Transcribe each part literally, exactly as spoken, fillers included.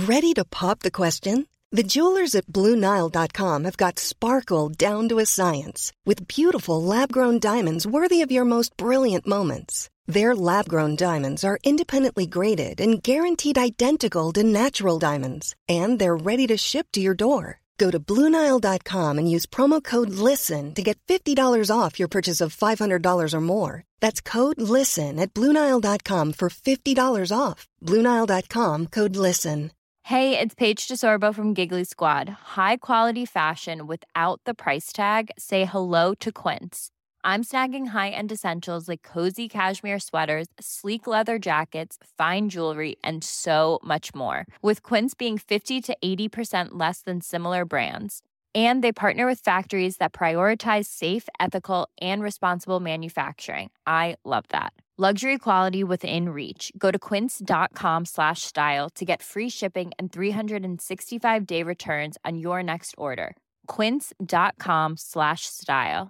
Ready to pop the question? The jewelers at Blue Nile dot com have got sparkle down to a science with beautiful lab-grown diamonds worthy of your most brilliant moments. Their lab-grown diamonds are independently graded and guaranteed identical to natural diamonds, and they're ready to ship to your door. Go to Blue Nile dot com and use promo code LISTEN to get fifty dollars off your purchase of five hundred dollars or more. That's code LISTEN at Blue Nile dot com for fifty dollars off. Blue Nile dot com, code LISTEN. Hey, it's Paige DeSorbo from Giggly Squad. High quality fashion without the price tag. Say hello to Quince. I'm snagging high-end essentials like cozy cashmere sweaters, sleek leather jackets, fine jewelry, and so much more. With Quince being fifty to eighty percent less than similar brands. And they partner with factories that prioritize safe, ethical, and responsible manufacturing. I love that. Luxury quality within reach. Go to quince.com slash style to get free shipping and three sixty-five day returns on your next order. Quince.com slash style.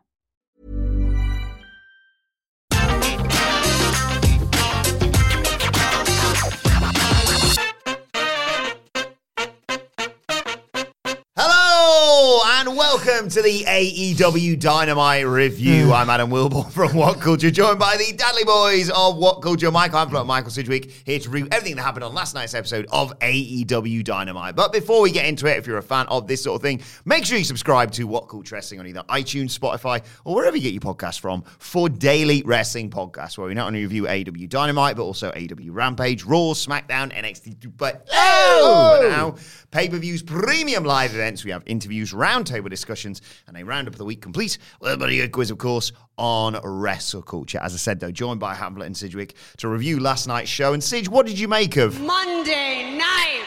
Hello and welcome to the A E W Dynamite review. I'm Adam Wilborn from What Culture, joined by the Dudley Boys of What Culture. Michael Ampler and Michael Sidgwick here to review everything that happened on last night's episode of A E W Dynamite. But before we get into it, if you're a fan of this sort of thing, make sure you subscribe to What Culture Wrestling on either iTunes, Spotify, or wherever you get your podcasts from for daily wrestling podcasts, where we not only review A E W Dynamite, but also A E W Rampage, Raw, SmackDown, N X T, but oh! But now pay-per-views, premium live events. We have interviews, roundtable discussions, and a roundup of the week complete with a buddy quiz, of course, on Wrestle Culture. As I said, though, joined by Hamlet and Sidgwick to review last night's show. And Sidge, what did you make of Monday Night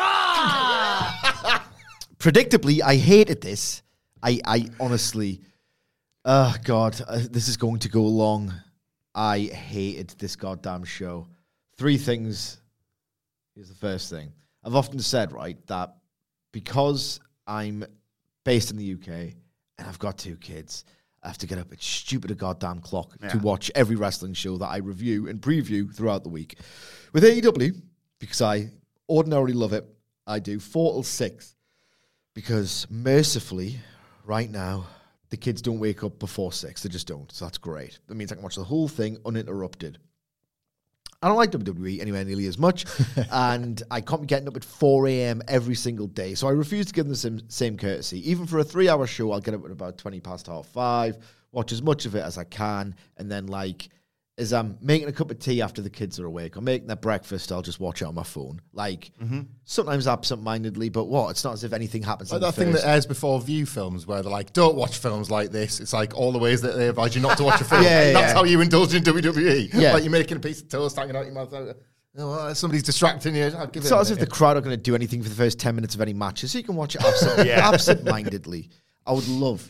Raw? Predictably, I hated this. I, I honestly, oh God, uh, this is going to go long. I hated this goddamn show. Three things. Here's the first thing. I've often said, right, that because I'm based in the U K and I've got two kids, I have to get up at stupid a goddamn clock yeah. to watch every wrestling show that I review and preview throughout the week. With A E W, because I ordinarily love it, I do four till six. Because mercifully, right now, the kids don't wake up before six. They just don't. So that's great. That means I can watch the whole thing uninterrupted. I don't like W W E anywhere nearly as much, and I can't be getting up at four a.m. every single day, so I refuse to give them the same, same courtesy. Even for a three-hour show, I'll get up at about twenty past half five, watch as much of it as I can, and then, like, as I'm making a cup of tea after the kids are awake, or making their breakfast, I'll just watch it on my phone. Like, mm-hmm. sometimes absent-mindedly, but what? It's not as if anything happens like in the that thing first. that airs before View films, where they're like, don't watch films like this. It's like all the ways that they advise you not to watch a film. yeah, That's yeah. how you indulge in W W E. Yeah. Like you're making a piece of toast hanging out your mouth. Oh, well, somebody's distracting you. I'll give it's it not as if the crowd are going to do anything for the first ten minutes of any matches, so you can watch it absent, yeah. absent-mindedly. I would love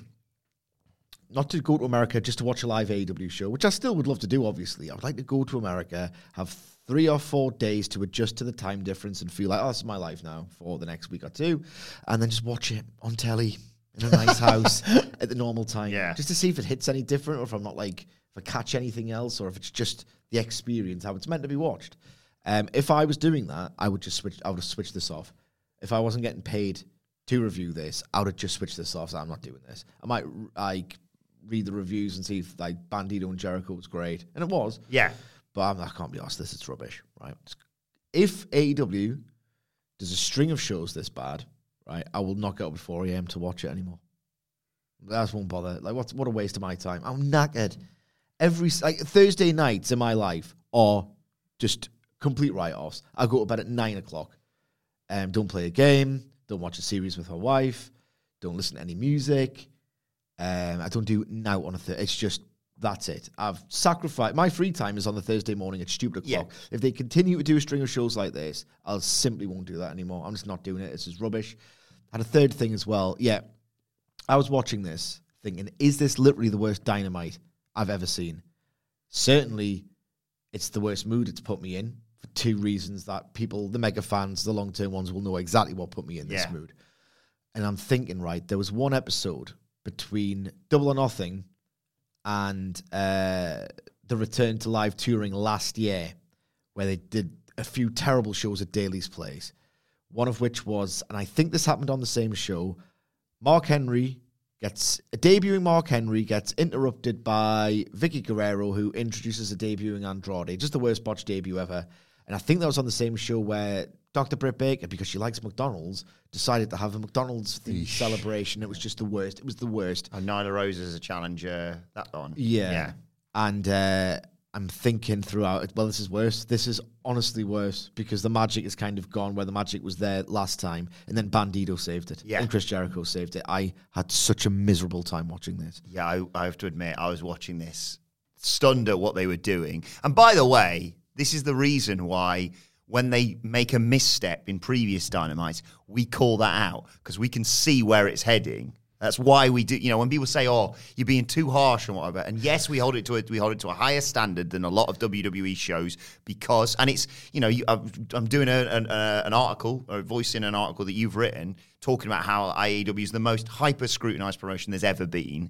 not to go to America just to watch a live A E W show, which I still would love to do, obviously. I would like to go to America, have three or four days to adjust to the time difference and feel like, oh, this is my life now for the next week or two, and then just watch it on telly in a nice house at the normal time. Yeah. Just to see if it hits any different, or if I'm not like, if I catch anything else, or if it's just the experience, how it's meant to be watched. Um, if I was doing that, I would just switch, I would have switched this off. If I wasn't getting paid to review this, I would have just switched this off, so I'm not doing this. I might, like, read the reviews and see if like Bandito and Jericho was great, and it was. Yeah, but I'm, I can't be asked this. It's rubbish, right? If A E W does a string of shows this bad, right, I will not get up at four a.m. to watch it anymore. That won't bother. Like, what's what a waste of my time. I'm knackered. Every like Thursday nights in my life are just complete write-offs. I go to bed at nine o'clock. Um, don't play a game. Don't watch a series with my wife. Don't listen to any music. Um, I don't do now on a Thursday. It's just, that's it. I've sacrificed. My free time is on the Thursday morning at stupid o'clock. Yeah. If they continue to do a string of shows like this, I'll simply won't do that anymore. I'm just not doing it. This is rubbish. And a third thing as well. Yeah, I was watching this thinking, is this literally the worst Dynamite I've ever seen? Certainly, it's the worst mood it's put me in for two reasons that people, the mega fans, the long-term ones, will know exactly what put me in this yeah. mood. And I'm thinking, right, there was one episode between Double or Nothing and uh, the return to live touring last year, where they did a few terrible shows at Daly's Place, One of which was, and I think this happened on the same show, Mark Henry gets, debuting Mark Henry gets interrupted by Vicky Guerrero, who introduces a debuting Andrade. Just the worst botched debut ever. And I think that was on the same show where Doctor Britt Baker, because she likes McDonald's, decided to have a McDonald's celebration. It was just the worst. It was the worst. And Nyla Rose as a challenger, that one. Yeah. Yeah. And uh, I'm thinking throughout, well, this is worse. This is honestly worse because the magic is kind of gone where the magic was there last time. And then Bandito saved it. Yeah. And Chris Jericho saved it. I had such a miserable time watching this. Yeah, I, I have to admit, I was watching this stunned at what they were doing. And by the way, this is the reason why when they make a misstep in previous Dynamites, we call that out because we can see where it's heading. That's why we do. You know, when people say, "Oh, you're being too harsh" and whatever, and yes, we hold it to a, we hold it to a higher standard than a lot of W W E shows because, and it's you know, you, I'm doing a, an, a, an article or voicing an article that you've written talking about how I E W is the most hyper scrutinized promotion there's ever been.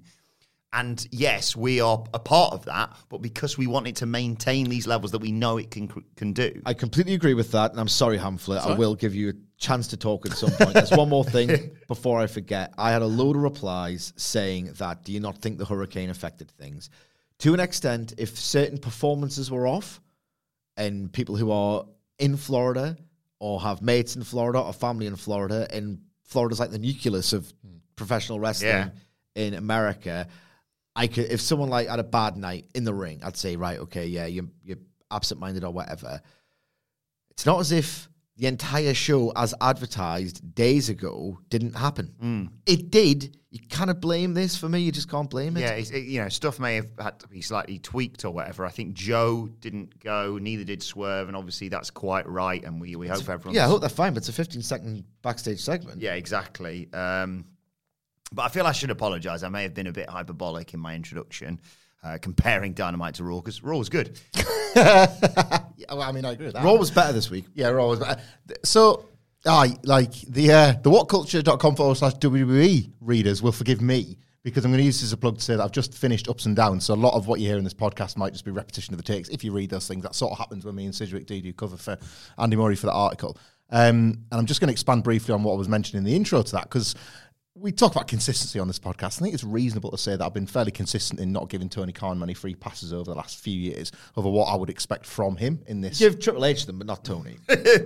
And yes, we are a part of that, but because we want it to maintain these levels that we know it can can do. I completely agree with that, and I'm sorry, Hamflet. Sorry? I will give you a chance to talk at some point. There's one more thing before I forget. I had a load of replies saying that, do you not think the hurricane affected things? To an extent, if certain performances were off, and people who are in Florida or have mates in Florida or family in Florida, and Florida's like the nucleus of professional wrestling yeah. in America, I could, if someone like had a bad night in the ring, I'd say, right, okay, yeah, you're, you're absent-minded or whatever. It's not as if the entire show, as advertised days ago, didn't happen. Mm. It did. You cannot blame this for me. You just can't blame it. Yeah, it's, it, you know, stuff may have had to be slightly tweaked or whatever. I think Joe didn't go, neither did Swerve, and obviously that's quite right, and we, we hope everyone... Yeah, I hope they're fine, but it's a fifteen-second backstage segment. Yeah, exactly. Um... But I feel I should apologise. I may have been a bit hyperbolic in my introduction, uh, comparing Dynamite to Raw, because Raw was good. yeah, well, I mean, I agree with that. Raw was better this week. Yeah, Raw was better. So, I like the uh, the whatculture.com forward slash WWE readers will forgive me, because I'm going to use this as a plug to say that I've just finished Ups and Downs, so a lot of what you hear in this podcast might just be repetition of the takes. If you read those things, that sort of happens when me and Sidgwick do do cover for Andy Murray for the article. Um, and I'm just going to expand briefly on what I was mentioning in the intro to that, because we talk about consistency on this podcast. I think it's reasonable to say that I've been fairly consistent in not giving Tony Khan many free passes over the last few years over what I would expect from him in this. Give Triple H them, but not Tony.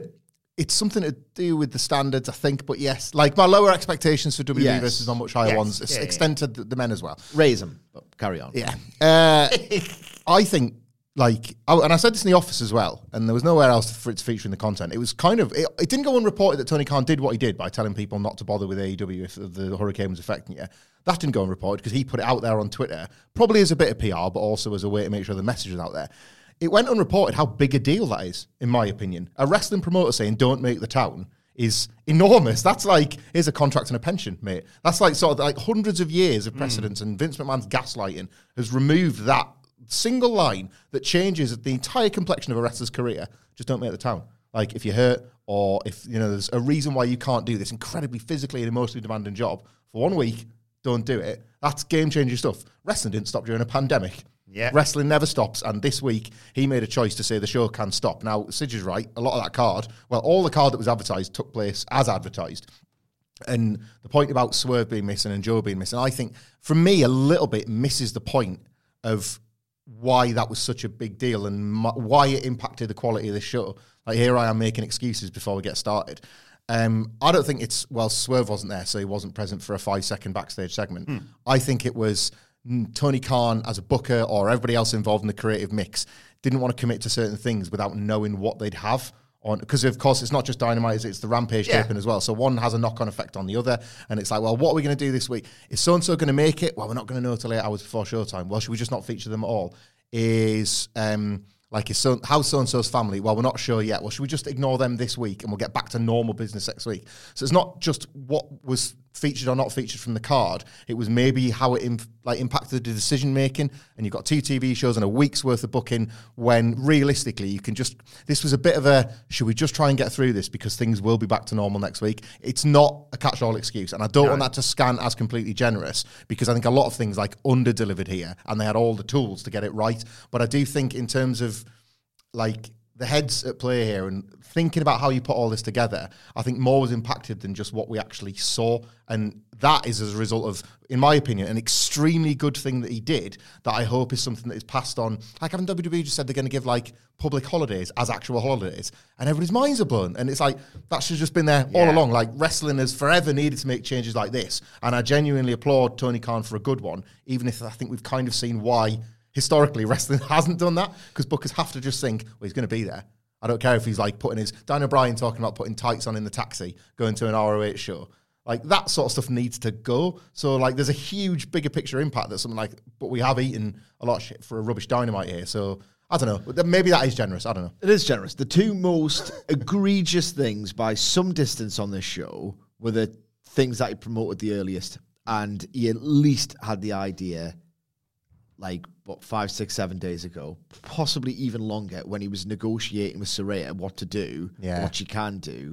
It's something to do with the standards, I think. But yes, like my lower expectations for W W E Yes. versus on much higher Yes. ones Yeah, extend to the, the men as well. Raise them, but carry on. Yeah. Uh, I think, like, oh, and I said this in the office as well, and there was nowhere else for it to feature in the content. It was kind of, it, it didn't go unreported that Tony Khan did what he did by telling people not to bother with A E W if the hurricane was affecting you. That didn't go unreported because he put it out there on Twitter, probably as a bit of P R, but also as a way to make sure the message was out there. It went unreported how big a deal that is, in my opinion. A wrestling promoter saying, don't make the town, is enormous. That's like, here's a contract and a pension, mate. That's like sort of like hundreds of years of precedence, mm. and Vince McMahon's gaslighting has removed that single line that changes the entire complexion of a wrestler's career. Just don't make the town. Like, if you're hurt, or if, you know, there's a reason why you can't do this incredibly physically and emotionally demanding job for one week, don't do it. That's game-changing stuff. Wrestling didn't stop during a pandemic. Yeah. Wrestling never stops, and this week he made a choice to say the show can stop. Now, Sidge is right. A lot of that card, well, all the card that was advertised took place as advertised. And the point about Swerve being missing and Joe being missing, I think, for me, a little bit misses the point of why that was such a big deal and m- why it impacted the quality of the show. Like, here I am making excuses before we get started. Um, I don't think it's, well, Swerve wasn't there, so he wasn't present for a five-second backstage segment. Mm. I think it was mm, Tony Khan as a booker or everybody else involved in the creative mix didn't want to commit to certain things without knowing what they'd have on, because of course it's not just Dynamite, it's the Rampage yeah. taping as well. So one has a knock-on effect on the other, and it's like, well, what are we going to do this week? Is so-and-so going to make it? Well, we're not going to know till eight hours before showtime. Well, should we just not feature them at all? Is um, like, is so, how's so-and-so's family? Well, we're not sure yet. Well, should we just ignore them this week and we'll get back to normal business next week? So it's not just what was featured or not featured from the card. It was maybe how it imp- like impacted the decision making. And you've got two T V shows and a week's worth of booking when realistically you can just, this was a bit of a, should we just try and get through this because things will be back to normal next week? It's not a catch-all excuse. And I don't no. want that to scan as completely generous, because I think a lot of things like under-delivered here and they had all the tools to get it right. But I do think in terms of like the heads at play here and thinking about how you put all this together, I think more was impacted than just what we actually saw. And that is as a result of, in my opinion, an extremely good thing that he did that I hope is something that is passed on. Like, haven't W W E just said they're going to give, like, public holidays as actual holidays? And everybody's minds are blown. And it's like, that should have just been there yeah. all along. Like, wrestling has forever needed to make changes like this. And I genuinely applaud Tony Khan for a good one, even if I think we've kind of seen why historically wrestling hasn't done that, because bookers have to just think, well, he's going to be there. I don't care if he's like putting his Daniel Bryan talking about putting tights on in the taxi, going to an R O H show. Like, that sort of stuff needs to go. So, like, there's a huge bigger picture impact that something like, but we have eaten a lot of shit for a rubbish Dynamite here. So, I don't know. Maybe that is generous. I don't know. It is generous. The two most egregious things by some distance on this show were the things that he promoted the earliest. And he at least had the idea, like, what, five, six, seven days ago, possibly even longer, when he was negotiating with Saraya what to do, yeah. what she can do.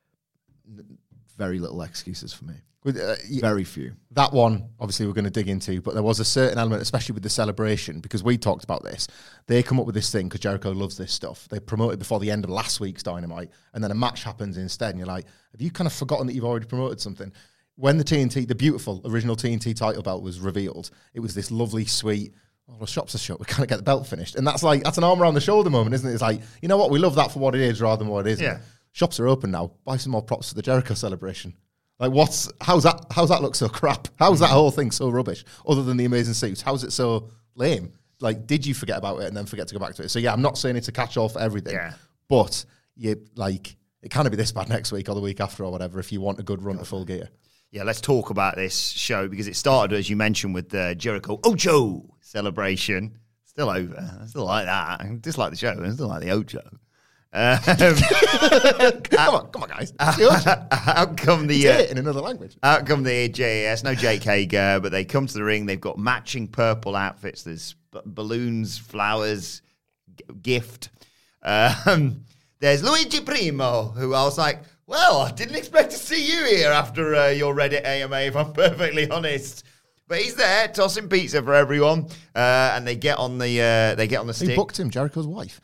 Very little excuses for me. With, uh, yeah, Very few. That one, obviously, we're going to dig into, but there was a certain element, especially with the celebration, because we talked about this. They come up with this thing because Jericho loves this stuff. They promoted before the end of last week's Dynamite, and then a match happens instead, and you're like, have you kind of forgotten that you've already promoted something? When the T N T, the beautiful original T N T title belt was revealed, it was this lovely, sweet, oh, the shops are shut, we can't get the belt finished. And that's like, that's an arm around the shoulder moment, isn't it? It's like, you know what, we love that for what it is rather than what it isn't. Yeah. Shops are open now. Buy some more props for the Jericho celebration. Like, what's, how's that, how's that look so crap? How's that whole thing so rubbish? Other than the amazing suits, how's it so lame? Like, did you forget about it and then forget to go back to it? So yeah, I'm not saying it's a catch-all for everything, yeah. but you, like, it can't be this bad next week or the week after or whatever if you want a good run to Full Gear. Yeah, let's talk about this show because it started, as you mentioned, with the Jericho Ocho celebration. Still over. I still like that. I dislike the show. I still like the Ocho. Um, come on, come on, guys. Out come the uh, in another language. Out come the J A S. No Jake Hager, but they come to the ring. They've got matching purple outfits. There's b- balloons, flowers, g- gift. Um, there's Luigi Primo, who I was like, well, I didn't expect to see you here after uh, your Reddit A M A, if I'm perfectly honest. But he's there tossing pizza for everyone, uh, and they get on the uh, they get on the stick. Who booked him? Jericho's wife.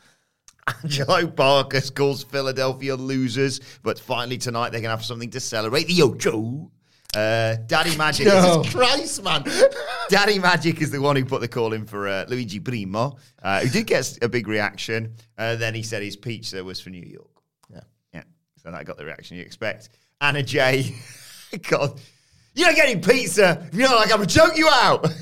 Angelo Parker calls Philadelphia losers, but finally tonight they can have something to celebrate. The Ocho. Uh, Daddy Magic. No. Christ, man. Daddy Magic is the one who put the call in for uh, Luigi Primo, uh, who did get a big reaction. Uh, then he said his pizza was for New York. Yeah. Yeah. So that got the reaction you expect. Anna Jay. God. You're not getting pizza. If you're not like I'm going to choke you out.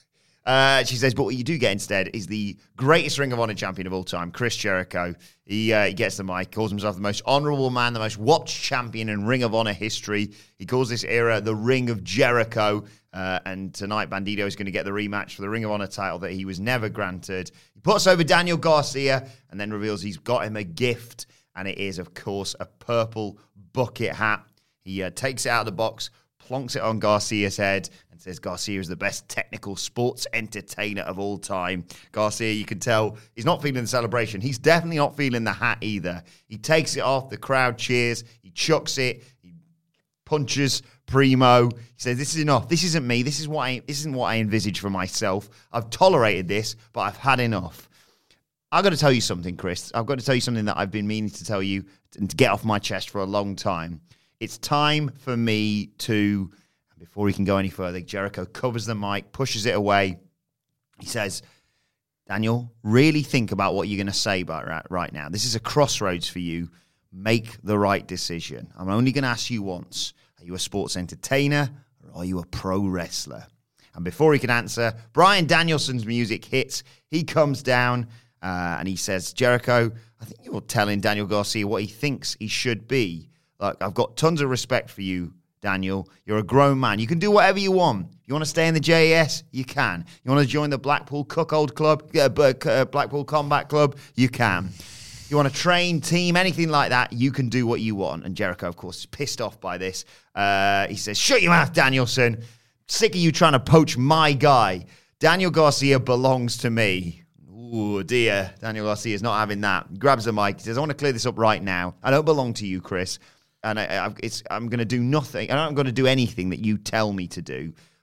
Uh, she says, but what you do get instead is the greatest Ring of Honor champion of all time, Chris Jericho. He, uh, he gets the mic, calls himself the most honorable man, the most watched champion in Ring of Honor history. He calls this era the Ring of Jericho. Uh, and tonight, Bandito is going to get the rematch for the Ring of Honor title that he was never granted. He puts over Daniel Garcia and then reveals he's got him a gift. And it is, of course, a purple bucket hat. He uh, takes it out of the box, plonks it on Garcia's head, and says Garcia is the best technical sports entertainer of all time. Garcia, you can tell, he's not feeling the celebration. He's definitely not feeling the hat either. He takes it off, the crowd cheers, he chucks it, he punches Primo. He says, this is enough. This isn't me. This is what I, this isn't what I envisage for myself. I've tolerated this, but I've had enough. I've got to tell you something, Chris. I've got to tell you something that I've been meaning to tell you and to get off my chest for a long time. It's time for me to, before he can go any further, Jericho covers the mic, pushes it away. He says, Daniel, really think about what you're going to say about right now. This is a crossroads for you. Make the right decision. I'm only going to ask you once. Are you a sports entertainer or are you a pro wrestler? And before he can answer, Bryan Danielson's music hits. He comes down uh, and he says, Jericho, I think you're telling Daniel Garcia what he thinks he should be. Like, I've got tons of respect for you, Daniel. You're a grown man. You can do whatever you want. You want to stay in the J A S? You can. You want to join the Blackpool Cuckold Club, uh, Blackpool Combat Club? You can. You want to train, team, anything like that? You can do what you want. And Jericho, of course, is pissed off by this. Uh, he says, shut your mouth, Danielson. Sick of you trying to poach my guy. Daniel Garcia belongs to me. Ooh, dear. Daniel Garcia is not having that. He grabs the mic. He says, I want to clear this up right now. I don't belong to you, Chris. And I, I, it's, I'm going to do nothing. I'm not going to do anything that you tell me to do.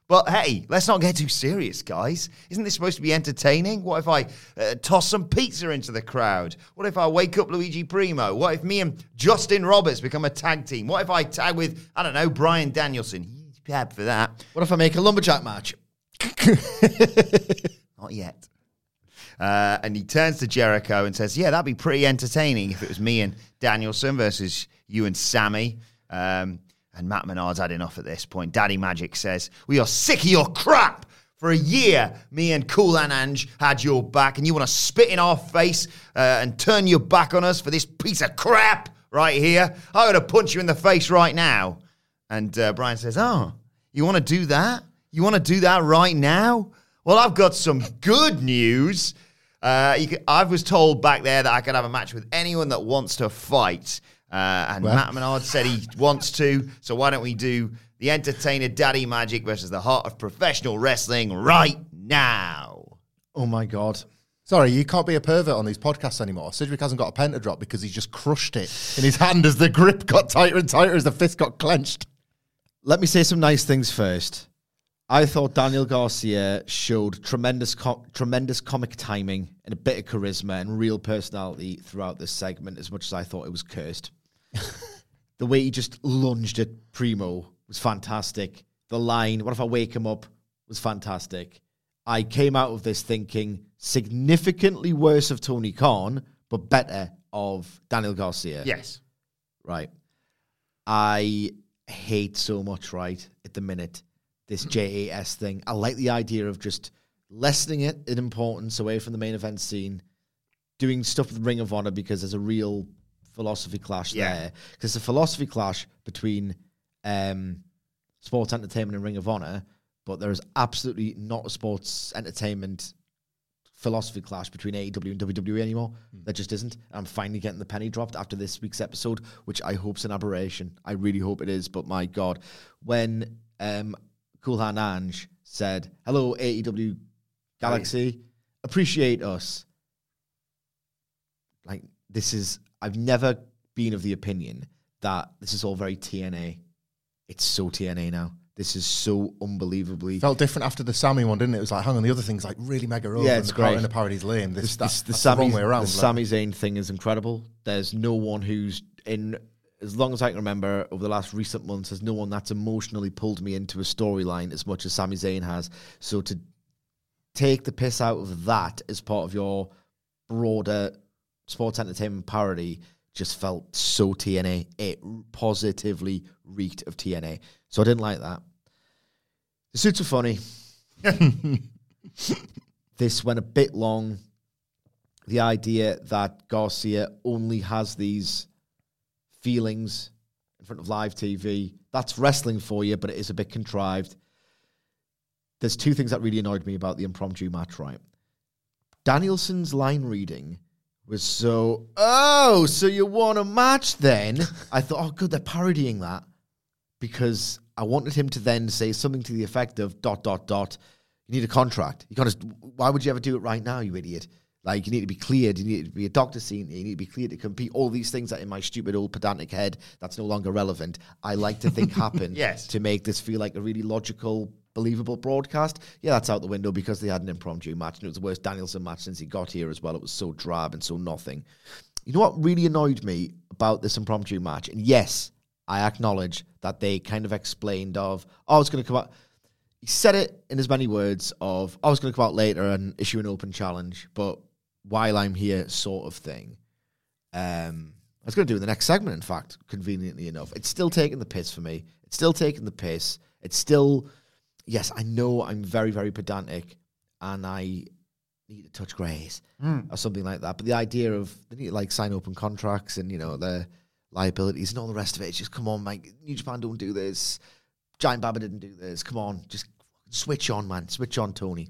But hey, let's not get too serious, guys. Isn't this supposed to be entertaining? What if I uh, toss some pizza into the crowd? What if I wake up Luigi Primo? What if me and Justin Roberts become a tag team? What if I tag with, I don't know, Bryan Danielson? He's bad for that. What if I make a lumberjack match? Not yet. Uh, and he turns to Jericho and says, yeah, that'd be pretty entertaining if it was me and Danielson versus you and Sammy. Um, and Matt Menard's had enough at this point. Daddy Magic says, we are sick of your crap. For a year, me and Cool and Ange had your back, and you want to spit in our face uh, and turn your back on us for this piece of crap right here? I'm going to punch you in the face right now. And uh, Bryan says, oh, you want to do that? You want to do that right now? Well, I've got some good news. Uh, you could, I was told back there that I could have a match with anyone that wants to fight. Uh, and well. Matt Menard said he wants to. So why don't we do the Entertainer Daddy Magic versus the Heart of Professional Wrestling right now? Oh, my God. Sorry, you can't be a pervert on these podcasts anymore. Sidgwick hasn't got a pen to drop because he's just crushed it in his hand as the grip got tighter and tighter as the fist got clenched. Let me say some nice things first. I thought Daniel Garcia showed tremendous co- tremendous comic timing and a bit of charisma and real personality throughout this segment, as much as I thought it was cursed. The way he just lunged at Primo was fantastic. The line, what if I wake him up, was fantastic. I came out of this thinking significantly worse of Tony Khan, but better of Daniel Garcia. Yes. Right. I hate so much, right, at the minute, this J A S thing. I like the idea of just lessening it in importance away from the main event scene, doing stuff with Ring of Honor because there's a real philosophy clash yeah. there. Because it's a philosophy clash between um, sports entertainment and Ring of Honor, but there is absolutely not a sports entertainment philosophy clash between A E W and W W E anymore. Mm. There just isn't. I'm finally getting the penny dropped after this week's episode, which I hope's an aberration. I really hope it is, but my God. When um, Cool Hand Ange said, hello, A E W Galaxy, right. Appreciate us. Like, this is, I've never been of the opinion that this is all very T N A. It's so T N A now. This is so unbelievably... Felt different after the Sammy one, didn't it? It was like, hang on, the other thing's like really mega over. Yeah, it's and great. And the parody's lame. This, this, that's, the, that's Sami, the wrong way around. The Sami Zayn thing is incredible. There's no one who's, in as long as I can remember, over the last recent months, there's no one that's emotionally pulled me into a storyline as much as Sami Zayn has. So to take the piss out of that as part of your broader sports entertainment parody just felt so T N A. It positively reeked of T N A. So I didn't like that. The suits are funny. This went a bit long. The idea that Garcia only has these feelings in front of live T V, that's wrestling for you, but it is a bit contrived. There's two things that really annoyed me about the impromptu match, right? Danielson's line reading was so, oh, so you want a match then? I thought, oh, good, they're parodying that. Because I wanted him to then say something to the effect of dot, dot, dot. You need a contract. You can't just, why would you ever do it right now, you idiot? Like, you need to be cleared. You need to be a doctor scene. You need to be cleared to compete. All these things that in my stupid old pedantic head, that's no longer relevant. I like to think happen yes. to make this feel like a really logical, believable broadcast. Yeah, that's out the window because they had an impromptu match, and it was the worst Danielson match since he got here as well. It was so drab and so nothing. You know what really annoyed me about this impromptu match? And yes, I acknowledge that they kind of explained of, oh, it's going to come out. He said it in as many words of, oh, I was going to come out later and issue an open challenge, but while I'm here sort of thing. Um, I was going to do in the next segment, in fact, conveniently enough. It's still taking the piss for me. It's still taking the piss. It's still, yes, I know I'm very, very pedantic and I need to touch grace mm. or something like that. But the idea of, they need to like sign open contracts and, you know, the liabilities and all the rest of it. It's just, come on, Mike. New Japan don't do this. Giant Baba didn't do this. Come on. Just switch on, man. Switch on, Tony.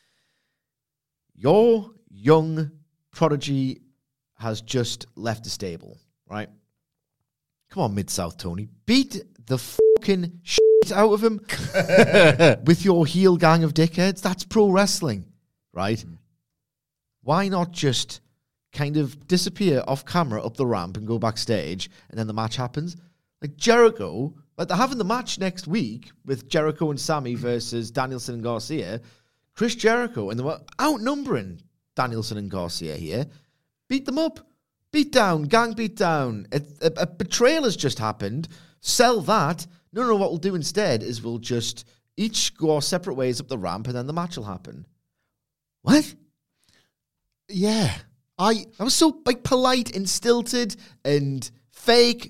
Your young prodigy has just left the stable, right? Come on, Mid-South, Tony. Beat the fucking shit out of him with your heel gang of dickheads. That's pro wrestling, right? Mm. Why not just kind of disappear off camera up the ramp and go backstage, and then the match happens? Like, Jericho Like, they're having the match next week with Jericho and Sammy versus Danielson and Garcia. Chris Jericho, and they were outnumbering Danielson and Garcia here. Beat them up. Beat down. Gang beat down. A, a, a betrayal has just happened. Sell that. No, no, what we'll do instead is we'll just each go our separate ways up the ramp and then the match will happen. What? Yeah. I I was so like polite and stilted and fake.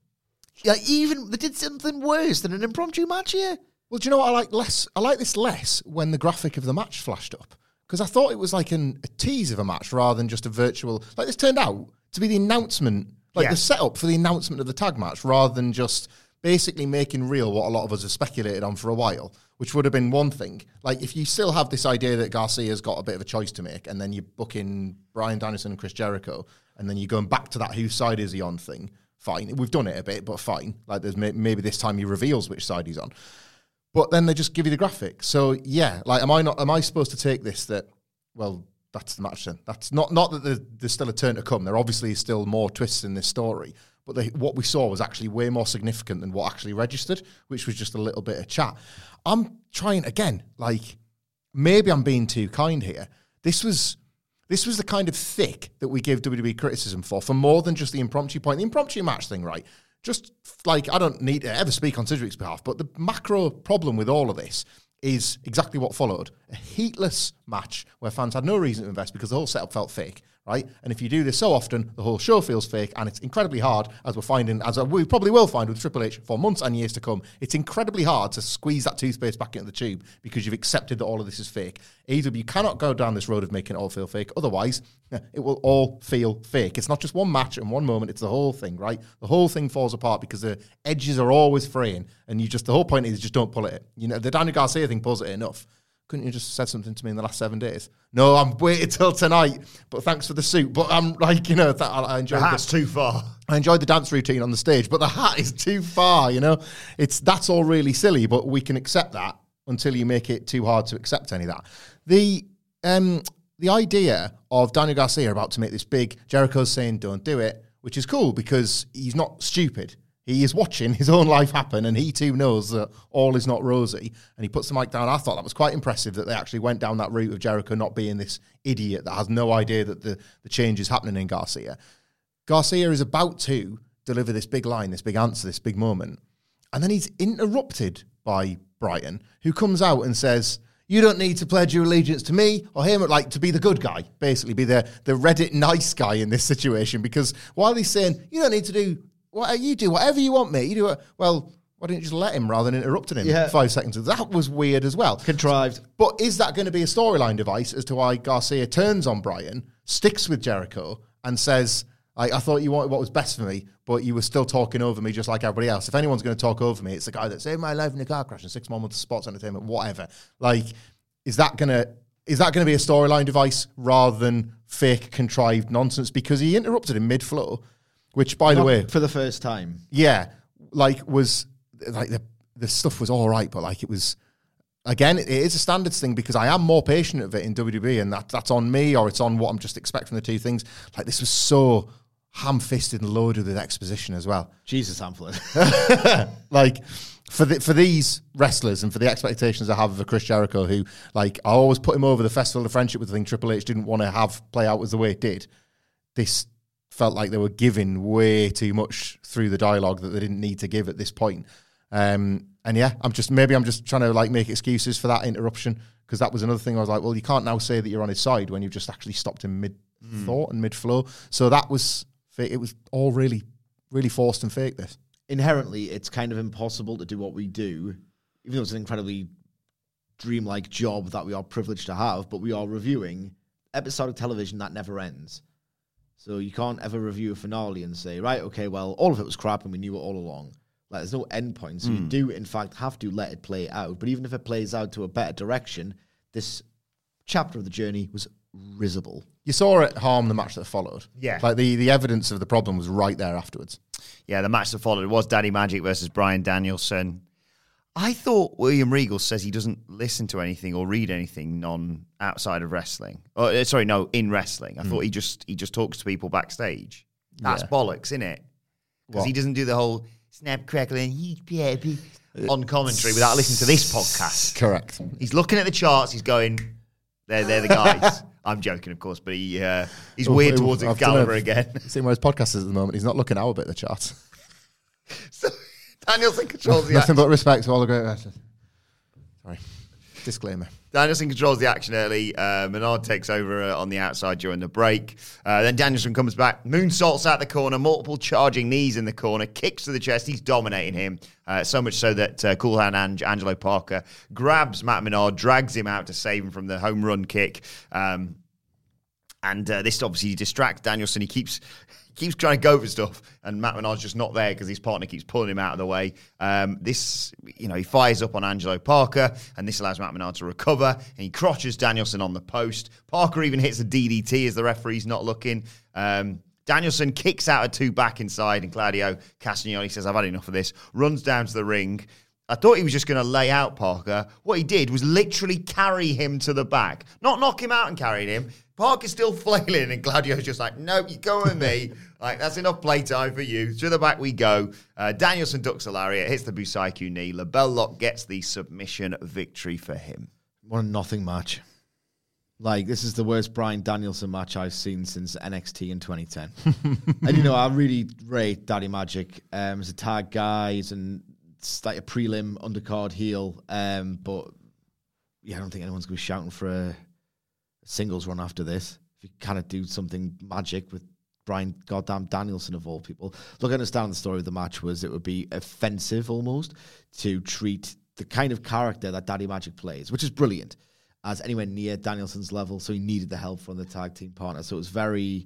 Yeah, even they did something worse than an impromptu match here. Well, do you know what I like less? I like this less when the graphic of the match flashed up, because I thought it was like an, a tease of a match rather than just a virtual. Like, this turned out to be the announcement, like yeah. the setup for the announcement of the tag match, rather than just basically making real what a lot of us have speculated on for a while, which would have been one thing. Like, if you still have this idea that Garcia's got a bit of a choice to make, and then you book in Bryan Danielson and Chris Jericho, and then you're going back to that whose side is he on thing, fine. We've done it a bit, but fine. Like, there's may- maybe this time he reveals which side he's on. But then they just give you the graphic. So, yeah, like, am I not? Am I supposed to take this that, well, that's the match then? That's not not that there's, there's still a turn to come. There obviously is still more twists in this story. But they, what we saw was actually way more significant than what actually registered, which was just a little bit of chat. I'm trying, again, like, maybe I'm being too kind here. This was this was the kind of thick that we give W W E criticism for, for more than just the impromptu point. The impromptu match thing, right? Just, like, I don't need to ever speak on Sidgwick's behalf, but the macro problem with all of this is exactly what followed. A heatless match where fans had no reason to invest because the whole setup felt fake, right? And if you do this so often, the whole show feels fake, and it's incredibly hard, as we're finding, as we probably will find with Triple H for months and years to come, it's incredibly hard to squeeze that toothpaste back into the tube because you've accepted that all of this is fake. Either you cannot go down this road of making it all feel fake, otherwise it will all feel fake. It's not just one match and one moment, it's the whole thing, right? The whole thing falls apart because the edges are always fraying, and you just, the whole point is just don't pull it. You know, the Daniel Garcia thing pulls it enough. Couldn't you just said something to me in the last seven days? No, I'm waiting till tonight, but thanks for the suit. But I'm like, you know, that, I, I enjoyed the hat's the, too far. I enjoyed the dance routine on the stage, but the hat is too far, you know? It's That's all really silly, but we can accept that until you make it too hard to accept any of that. The um, the idea of Daniel Garcia about to make this big, Jericho's saying don't do it, which is cool because he's not stupid. He is watching his own life happen, and he too knows that all is not rosy, and he puts the mic down. I thought that was quite impressive that they actually went down that route of Jericho not being this idiot that has no idea that the, the change is happening in Garcia. Garcia is about to deliver this big line, this big answer, this big moment, and then he's interrupted by Bryan, who comes out and says, you don't need to pledge your allegiance to me or him, like to be the good guy, basically be the, the Reddit nice guy in this situation, because while he's saying, you don't need to do What you do, whatever you want, mate. You do it. Well, why didn't you just let him rather than interrupting him yeah. five seconds? That was weird as well. Contrived. But is that going to be a storyline device as to why Garcia turns on Bryan, sticks with Jericho, and says, I, I thought you wanted what was best for me, but you were still talking over me just like everybody else. If anyone's going to talk over me, it's the guy that saved my life in a car crash and six more months of sports entertainment, whatever. Like, is that going to... Is that going to be a storyline device rather than fake, contrived nonsense? Because he interrupted him mid-flow, which, by Not the way... for the first time. Yeah, like, was... Like, the, the stuff was all right, but, like, it was... Again, it, it is a standards thing because I am more patient of it in W W E, and that, that's on me, or it's on what I'm just expecting the two things. Like, this was so ham-fisted and loaded with exposition as well. Jesus, Hamlet. Like... For the, for these wrestlers and for the expectations I have of a Chris Jericho, who, like, I always put him over the Festival of Friendship with the thing Triple H didn't want to have play out as the way it did. This felt like they were giving way too much through the dialogue that they didn't need to give at this point. Um, and yeah, I'm just maybe I'm just trying to like make excuses for that interruption, because that was another thing I was like, well, you can't now say that you're on his side when you've just actually stopped him mid thought mm. and mid flow. So that was it was all really, really forced and fake. This. Inherently, it's kind of impossible to do what we do, even though it's an incredibly dreamlike job that we are privileged to have, but we are reviewing episode of television that never ends. So you can't ever review a finale and say, right, okay, well, all of it was crap and we knew it all along. Like, there's no end point. So mm. you do, in fact, have to let it play out. But even if it plays out to a better direction, this chapter of the journey was risible. You saw it harm the match that followed. Yeah. Like, the, the evidence of the problem was right there afterwards. Yeah, the match that followed was Daddy Magic versus Bryan Danielson. I thought William Regal says he doesn't listen to anything or read anything non outside of wrestling. Or, uh, sorry, no, in wrestling. I mm. thought he just he just talks to people backstage. That's yeah. bollocks, isn't it? Because he doesn't do the whole snap, crackling, baby, on commentary without listening to this podcast. Correct. He's looking at the charts. He's going, they're, they're the guys. I'm joking, of course, but he uh, he's weird towards Excalibur again. Seeing where his podcast is at the moment, he's not looking our bit of the charts. So Danielson controls the Nothing action. but respect to all the great wrestlers. Sorry. Disclaimer. Danielson controls the action early. Uh, Menard takes over uh, on the outside during the break. Uh, then Danielson comes back, moonsaults out the corner, multiple charging knees in the corner, kicks to the chest. He's dominating him. Uh, so much so that uh, Cool Hand Ang- Angelo Parker grabs Matt Menard, drags him out to save him from the home run kick. Um, and uh, this obviously distracts Danielson. He keeps... keeps trying to go for stuff, and Matt Menard's just not there because his partner keeps pulling him out of the way. Um, this, you know, he fires up on Angelo Parker, and this allows Matt Menard to recover, and he crotches Danielson on the post. Parker even hits a D D T as the referee's not looking. Um, Danielson kicks out a two back inside, and Claudio Castagnoli says, I've had enough of this, runs down to the ring. I thought he was just going to lay out Parker. What he did was literally carry him to the back. Not knock him out and carry him. Parker's still flailing, and Claudio's just like, nope, you go with me. Like, that's enough playtime for you. To the back we go. Uh, Danielson ducks a lariat, hits the Busaiku knee. LeBell Lock gets the submission victory for him. What a nothing match. Like, this is the worst Bryan Danielson match I've seen since N X T in twenty ten. And, you know, I really rate Daddy Magic um, as a tag guy. He's an, it's like a prelim undercard heel. Um, but, yeah, I don't think anyone's going to be shouting for a singles run after this. If you kind of do something magic with Bryan goddamn Danielson of all people. Look, I understand the story of the match was it would be offensive almost to treat the kind of character that Daddy Magic plays, which is brilliant, as anywhere near Danielson's level, so he needed the help from the tag team partner. So it was very...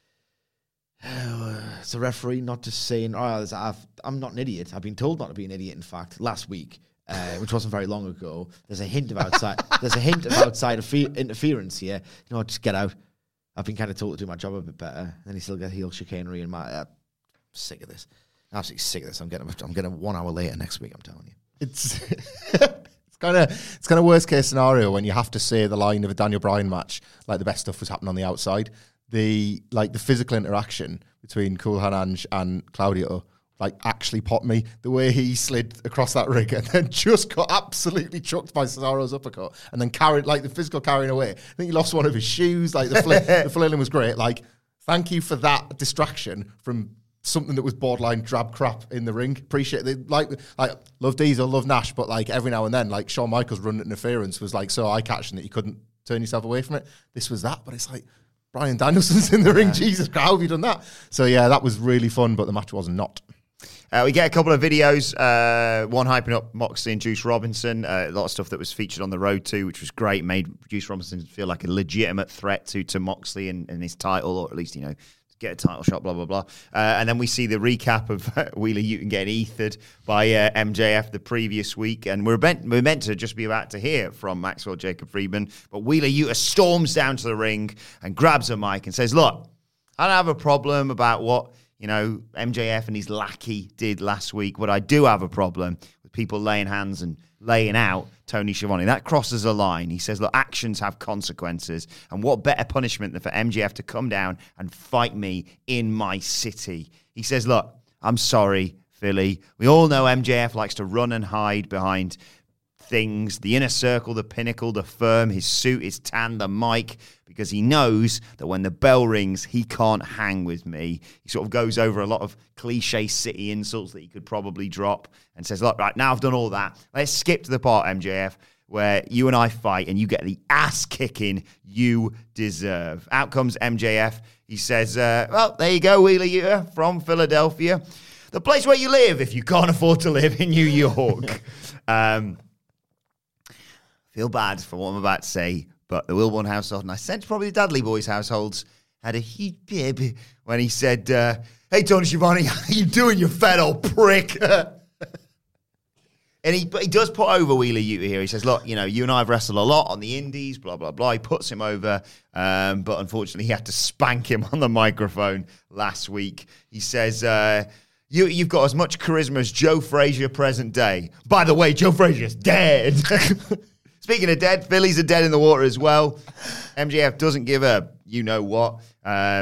Uh, it's a referee not just saying, oh, I've, I'm not an idiot. I've been told not to be an idiot, in fact, last week. Uh, which wasn't very long ago. There's a hint of outside. there's a hint of outside affe- interference here. You know, just get out. I've been kind of told to do my job a bit better. Then he still get heel chicanery and my. Uh, sick of this. Absolutely sick of this. I'm getting. I'm getting one hour later next week. I'm telling you. It's it's kind of it's kind of worst case scenario when you have to say the line of a Daniel Bryan match like the best stuff was happening on the outside. The like the physical interaction between Cool Hand Ang and Claudio. Like, actually popped me. The way he slid across that rig and then just got absolutely chucked by Cesaro's uppercut and then carried, like, the physical carrying away. I think he lost one of his shoes. Like, the, fl- the flailing was great. Like, thank you for that distraction from something that was borderline drab crap in the ring. Appreciate it. Like, like love Diesel, love Nash, but, like, every now and then, like, Shawn Michaels' run interference was, like, so eye-catching that you couldn't turn yourself away from it. This was that, but it's like, Bryan Danielson's in the ring. Jesus, how have you done that? So, yeah, that was really fun, but the match was not. Uh, we get a couple of videos, uh, one hyping up Moxley and Juice Robinson, uh, a lot of stuff that was featured on the road too, which was great, made Juice Robinson feel like a legitimate threat to, to Moxley and, and his title, or at least, you know, get a title shot, blah, blah, blah. Uh, and then we see the recap of uh, Wheeler Yuta getting ethered by uh, M J F the previous week, and we're meant, we're meant to just be about to hear from Maxwell Jacob Friedman, but Wheeler Yuta storms down to the ring and grabs a mic and says, look, I don't have a problem about what... you know, M J F and his lackey did last week. But I do have a problem with people laying hands and laying out Tony Schiavone. That crosses a line. He says, look, actions have consequences. And what better punishment than for M J F to come down and fight me in my city? He says, look, I'm sorry, Philly. We all know M J F likes to run and hide behind things, the Inner Circle, the Pinnacle, the Firm, his suit, his tan, the mic, because he knows that when the bell rings, he can't hang with me. He sort of goes over a lot of cliche city insults that he could probably drop and says, look, right, now I've done all that. Let's skip to the part, M J F, where you and I fight and you get the ass kicking you deserve. Out comes M J F. He says, uh, well, there you go, Wheeler Yuta from Philadelphia. The place where you live if you can't afford to live in New York. um, feel bad for what I'm about to say, but the Wilborn household, and I sense probably the Dudley Boys households, had a huge bib when he said, uh, hey, Tony Schiavone, how you doing, you fat old prick? And he he does put over Wheeler Yuta here. He says, look, you know, you and I have wrestled a lot on the indies, blah, blah, blah. He puts him over, um, but unfortunately he had to spank him on the microphone last week. He says, uh, you, you've got as much charisma as Joe Frazier present day. By the way, Joe Frazier's dead. Speaking of dead, Phillies are dead in the water as well. M J F doesn't give a you-know-what. Um,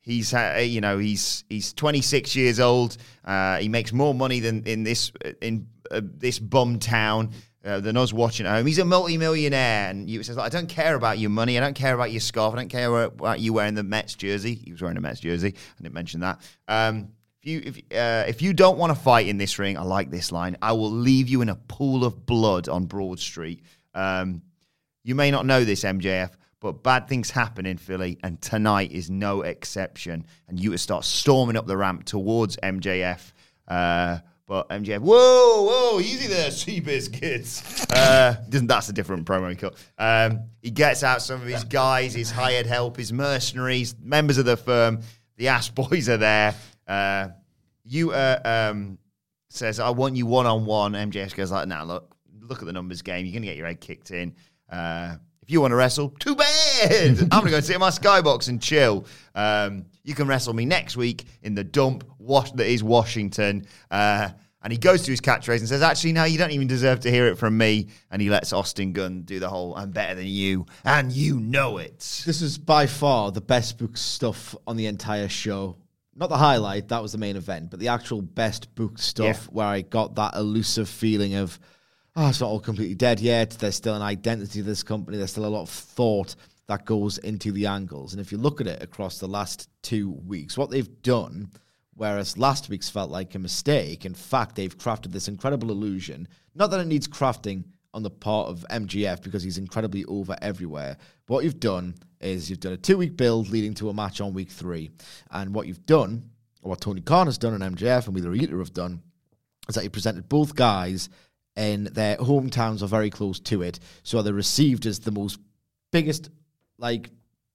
He's, uh, you know, he's he's twenty-six years old. Uh, he makes more money than in this in uh, this bum town uh, than us watching at home. He's a multi-millionaire, and you says, "I don't care about your money. I don't care about your scarf. I don't care about you wearing the Mets jersey." He was wearing a Mets jersey. I didn't mention that. Um, if you if uh, if you don't want to fight in this ring, I like this line. I will leave you in a pool of blood on Broad Street. Um, you may not know this, M J F. But bad things happen in Philly, and tonight is no exception. And you start storming up the ramp towards M J F. Uh, but M J F, whoa, whoa, easy there, Seabiscuits. Uh, that's a different promo he cut. Um, he gets out some of his guys, his hired help, his mercenaries, members of the firm. The Ass Boys are there. Uh, you uh, um, says, I want you one-on-one. M J F goes like, nah, look, look at the numbers game. You're going to get your head kicked in. Uh, If you want to wrestle, too bad. I'm going to go sit in my skybox and chill. Um, you can wrestle me next week in the dump wash that is Washington. Uh, and he goes to his catchphrase and says, actually, no, you don't even deserve to hear it from me. And he lets Austin Gunn do the whole, I'm better than you, and you know it. This is by far the best booked stuff on the entire show. Not the highlight, that was the main event, but the actual best booked stuff yeah. where I got that elusive feeling of, oh, it's not all completely dead yet. There's still an identity to this company. There's still a lot of thought that goes into the angles. And if you look at it across the last two weeks, what they've done, whereas last week's felt like a mistake, in fact, they've crafted this incredible illusion. Not that it needs crafting on the part of M J F because he's incredibly over everywhere. But what you've done is you've done a two-week build leading to a match on week three. And what you've done, or what Tony Khan has done and M J F and Wheeler Yuta have done, is that you presented both guys and their hometowns are very close to it, so they're received as the most biggest, like,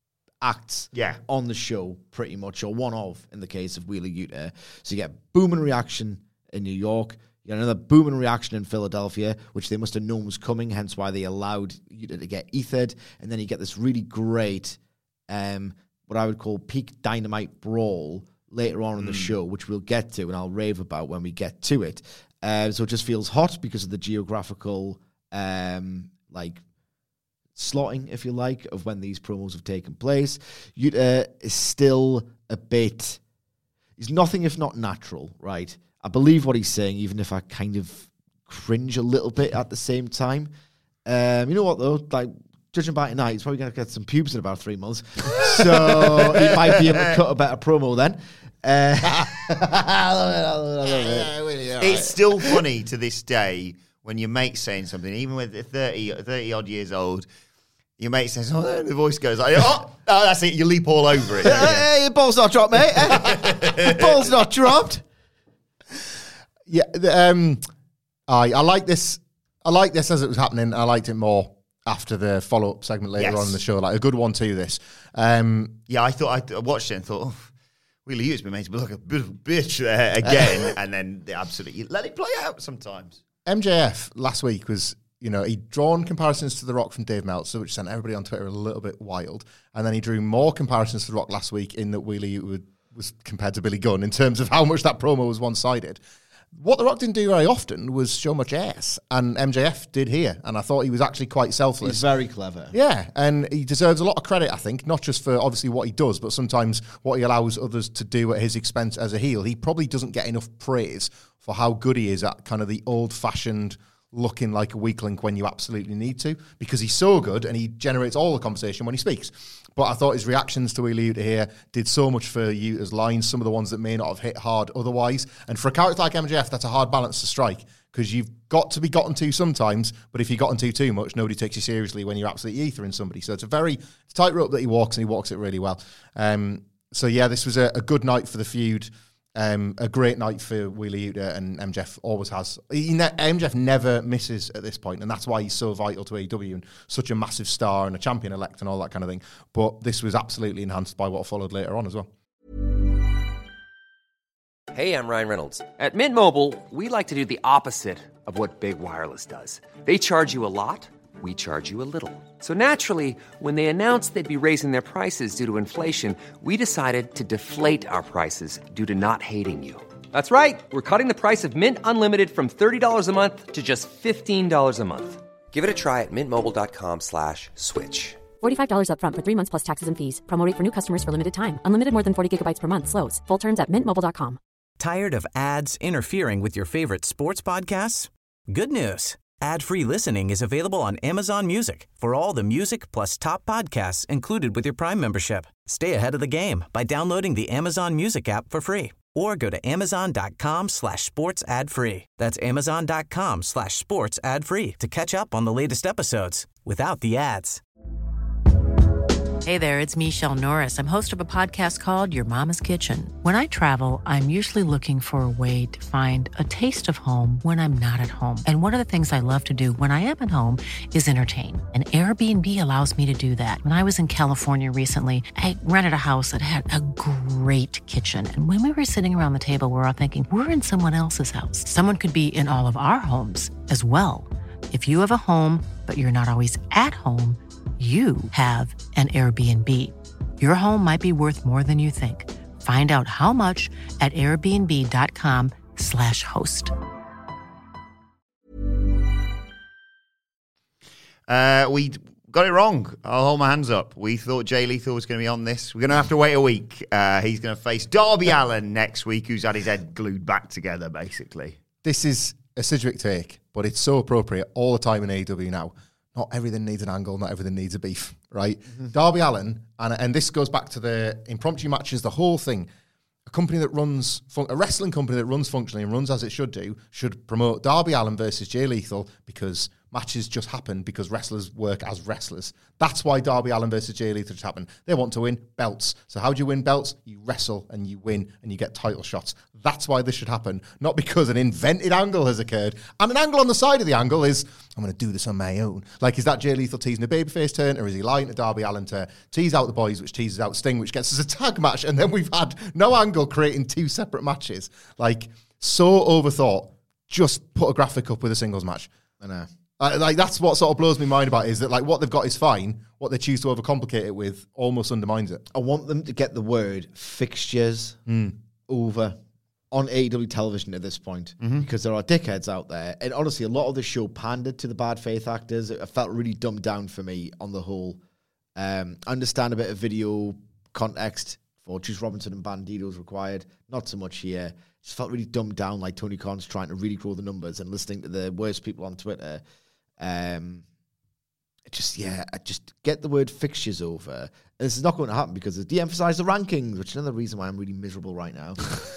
acts yeah. on the show, pretty much, or one of, in the case of Wheeler Yuta. So you get booming reaction in New York, you get another booming reaction in Philadelphia, which they must have known was coming, hence why they allowed Yuta to get ethered, and then you get this really great, um, what I would call peak Dynamite brawl later on in mm. the show, which we'll get to, and I'll rave about when we get to it. Uh, so it just feels hot because of the geographical, um, like, slotting, if you like, of when these promos have taken place. Yuta is still a bit... He's nothing if not natural, right? I believe what he's saying, even if I kind of cringe a little bit at the same time. Um, you know what, though? Like, judging by tonight, he's probably going to get some pubes in about three months. So he might be able to cut a better promo then. Uh, I love it, I love it, I love it. Yeah, really, it's right. Still funny to this day when your mate's saying something, even with thirty, thirty odd years old, your mate says, oh, the voice goes like, oh, oh that's it, you leap all over it. Hey, your ball's not dropped, mate. Your ball's not dropped. Yeah, um, I I like this. I like this as it was happening. I liked it more after the follow-up segment later yes. on in the show. Like a good one too, this. Um, yeah, I thought, I watched it and thought, oh, Wheeler Yuta's been made to look like a bit of a bitch there again, and then they absolutely let it play out sometimes. M J F last week was, you know, he'd drawn comparisons to The Rock from Dave Meltzer, which sent everybody on Twitter a little bit wild, and then he drew more comparisons to The Rock last week in that Wheeler Yuta was compared to Billy Gunn in terms of how much that promo was one-sided. What The Rock didn't do very often was show much ass, and M J F did here, and I thought he was actually quite selfless. He's very clever. Yeah, and he deserves a lot of credit, I think, not just for obviously what he does, but sometimes what he allows others to do at his expense as a heel. He probably doesn't get enough praise for how good he is at kind of the old-fashioned looking like a weak link when you absolutely need to, because he's so good and he generates all the conversation when he speaks. But I thought his reactions to Wheeler Yuta here did so much for Yuta's lines, some of the ones that may not have hit hard otherwise. And for a character like M J F, that's a hard balance to strike, because you've got to be gotten to sometimes, but if you're gotten to too much, nobody takes you seriously when you're absolutely ethering somebody. So it's a very it's a tightrope that he walks, and he walks it really well. Um, so yeah, this was a, a good night for the feud. Um, a great night for Wheeler Yuta, and M J F always has. He ne- M J F never misses at this point, and that's why he's so vital to A E W and such a massive star and a champion elect and all that kind of thing. But this was absolutely enhanced by what followed later on as well. Hey, I'm Ryan Reynolds. At Mint Mobile, we like to do the opposite of what Big Wireless does. They charge you a lot. We charge you a little. So naturally, when they announced they'd be raising their prices due to inflation, we decided to deflate our prices due to not hating you. That's right. We're cutting the price of Mint Unlimited from thirty dollars a month to just fifteen dollars a month. Give it a try at mintmobile.com slash switch. forty-five dollars up front for three months plus taxes and fees. Promo rate for new customers for limited time. Unlimited more than forty gigabytes per month slows. Full terms at mint mobile dot com. Tired of ads interfering with your favorite sports podcasts? Good news. Ad-free listening is available on Amazon Music for all the music plus top podcasts included with your Prime membership. Stay ahead of the game by downloading the Amazon Music app for free or go to amazon.com slash sports ad free. That's amazon.com slash sports ad free to catch up on the latest episodes without the ads. Hey there, it's Michelle Norris. I'm host of a podcast called Your Mama's Kitchen. When I travel, I'm usually looking for a way to find a taste of home when I'm not at home. And one of the things I love to do when I am at home is entertain. And Airbnb allows me to do that. When I was in California recently, I rented a house that had a great kitchen. And when we were sitting around the table, we were all thinking, we're in someone else's house. Someone could be in all of our homes as well. If you have a home, but you're not always at home, you have an Airbnb. Your home might be worth more than you think. Find out how much at airbnb.com slash host. Uh, we got it wrong. I'll hold my hands up. We thought Jay Lethal was going to be on this. We're going to have to wait a week. Uh, he's going to face Darby Allin next week, who's had his head glued back together, basically. This is a Sidgwick take, but it's so appropriate all the time in A E W now. Not everything needs an angle, not everything needs a beef, right? Mm-hmm. Darby Allin, and and this goes back to the impromptu matches, the whole thing. A company that runs, fun- a wrestling company that runs functionally and runs as it should do, should promote Darby Allin versus Jay Lethal because matches just happen because wrestlers work as wrestlers. That's why Darby Allin versus Jay Lethal just happened. They want to win belts. So how do you win belts? You wrestle and you win and you get title shots. That's why this should happen. Not because an invented angle has occurred. And an angle on the side of the angle is, I'm going to do this on my own. Like, is that Jay Lethal teasing a babyface turn, or is he lying to Darby Allin to tease out the boys, which teases out Sting, which gets us a tag match, and then we've had no angle creating two separate matches. Like, so overthought. Just put a graphic up with a singles match. I know. Uh, like, that's what sort of blows my mind about it, is that, like, what they've got is fine. What they choose to overcomplicate it with almost undermines it. I want them to get the word fixtures mm. over on A E W television at this point, mm-hmm. because there are dickheads out there. And honestly, a lot of the show pandered to the bad faith actors. It felt really dumbed down for me on the whole. Um, I understand a bit of video context for Juice Robinson and Bandidos required. Not so much here. It just felt really dumbed down, like Tony Khan's trying to really grow the numbers and listening to the worst people on Twitter. Um, just, yeah, just get the word fixtures over. And this is not going to happen because they de-emphasize the rankings, which is another reason why I'm really miserable right now.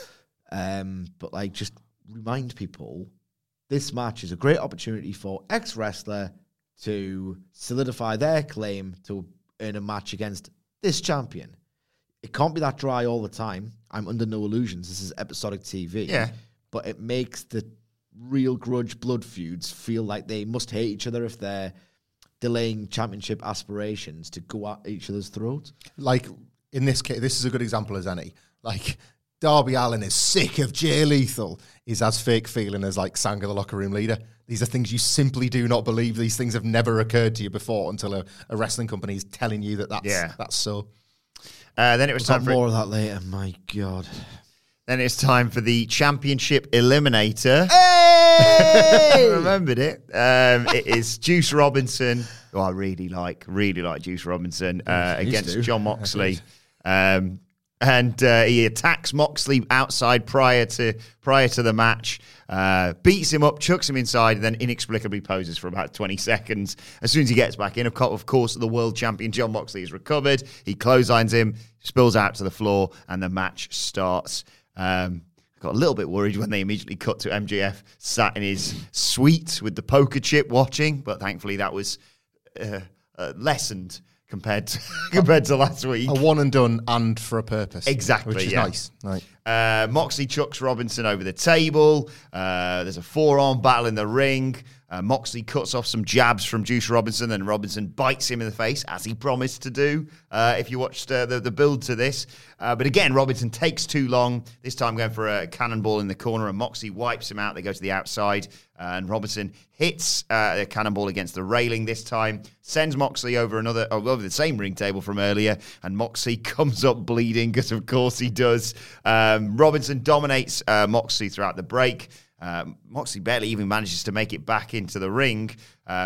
um, but, like, just remind people this match is a great opportunity for ex-wrestler to solidify their claim to earn a match against this champion. It can't be that dry all the time. I'm under no illusions. This is episodic T V. Yeah. But it makes the real grudge blood feuds feel like they must hate each other if they're delaying championship aspirations to go at each other's throats. Like, in this case, this is a good example as any. Like, Darby Allin is sick of Jay Lethal, is as fake feeling as, like, Sanga, the locker room leader. These are things you simply do not believe. These things have never occurred to you before until a, a wrestling company is telling you that that's, yeah. that's so. Uh, then it was we'll time for more of that later. My God. Then it's time for the Championship Eliminator. Hey! I remembered it. Um, it is Juice Robinson, who I really like, really like Juice Robinson, uh, against do. John Moxley. Um, and uh, he attacks Moxley outside prior to prior to the match, uh, beats him up, chucks him inside, and then inexplicably poses for about twenty seconds. As soon as he gets back in, of co- of course, the world champion John Moxley is recovered. He clotheslines him, spills out to the floor, and the match starts. Um, I got a little bit worried when they immediately cut to M J F sat in his suite with the poker chip watching, but thankfully that was uh, uh, lessened compared to, compared to last week. A one and done and for a purpose. Exactly, Which is yeah. nice. Right. Uh, Moxley chucks Robinson over the table. Uh, there's a four-arm battle in the ring. Uh, Moxley cuts off some jabs from Juice Robinson, then Robinson bites him in the face, as he promised to do, uh, if you watched uh, the, the build to this. Uh, but again, Robinson takes too long, this time going for a cannonball in the corner, and Moxley wipes him out. They go to the outside, uh, and Robinson hits uh, a cannonball against the railing this time, sends Moxley over another, oh, over the same ring table from earlier, and Moxley comes up bleeding, because of course he does. Um, Robinson dominates uh, Moxley throughout the break. Um, Moxley barely even manages to make it back into the ring. Um,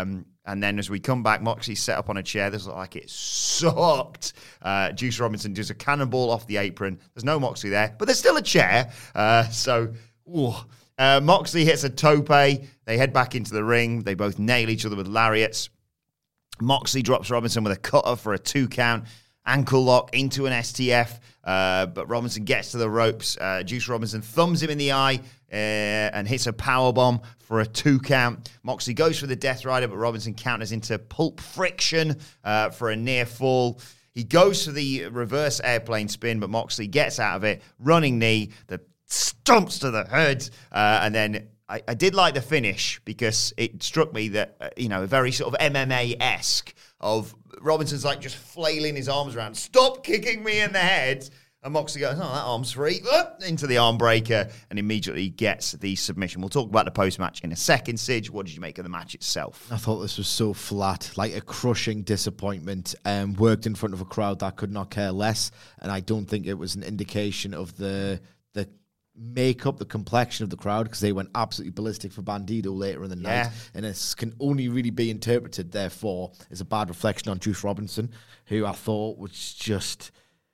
And then as we come back, Moxley's set up on a chair. This looked like it sucked. Uh, Juice Robinson does a cannonball off the apron. There's no Moxley there, but there's still a chair. Uh, so, ooh. Uh, Moxley hits a tope. They head back into the ring. They both nail each other with lariats. Moxley drops Robinson with a cutter for a two count. Ankle lock into an S T F. Uh, but Robinson gets to the ropes. Uh, Juice Robinson thumbs him in the eye uh, and hits a powerbomb for a two count. Moxley goes for the Death Rider, but Robinson counters into Pulp Friction uh, for a near fall. He goes for the reverse airplane spin, but Moxley gets out of it. Running knee that stomps to the head. Uh, and then I, I did like the finish because it struck me that, uh, you know, very sort of M M A-esque of Robinson's like just flailing his arms around. Stop kicking me in the head. And Moxley goes, oh, that arm's free. Uh, into the arm breaker and immediately gets the submission. We'll talk about the post-match in a second. Sidge, what did you make of the match itself? I thought this was so flat, like a crushing disappointment. Um, worked in front of a crowd that could not care less. And I don't think it was an indication of the the makeup, the complexion of the crowd, because they went absolutely ballistic for Bandido later in the Yeah. night. And this can only really be interpreted, therefore, as a bad reflection on Juice Robinson, who I thought was just...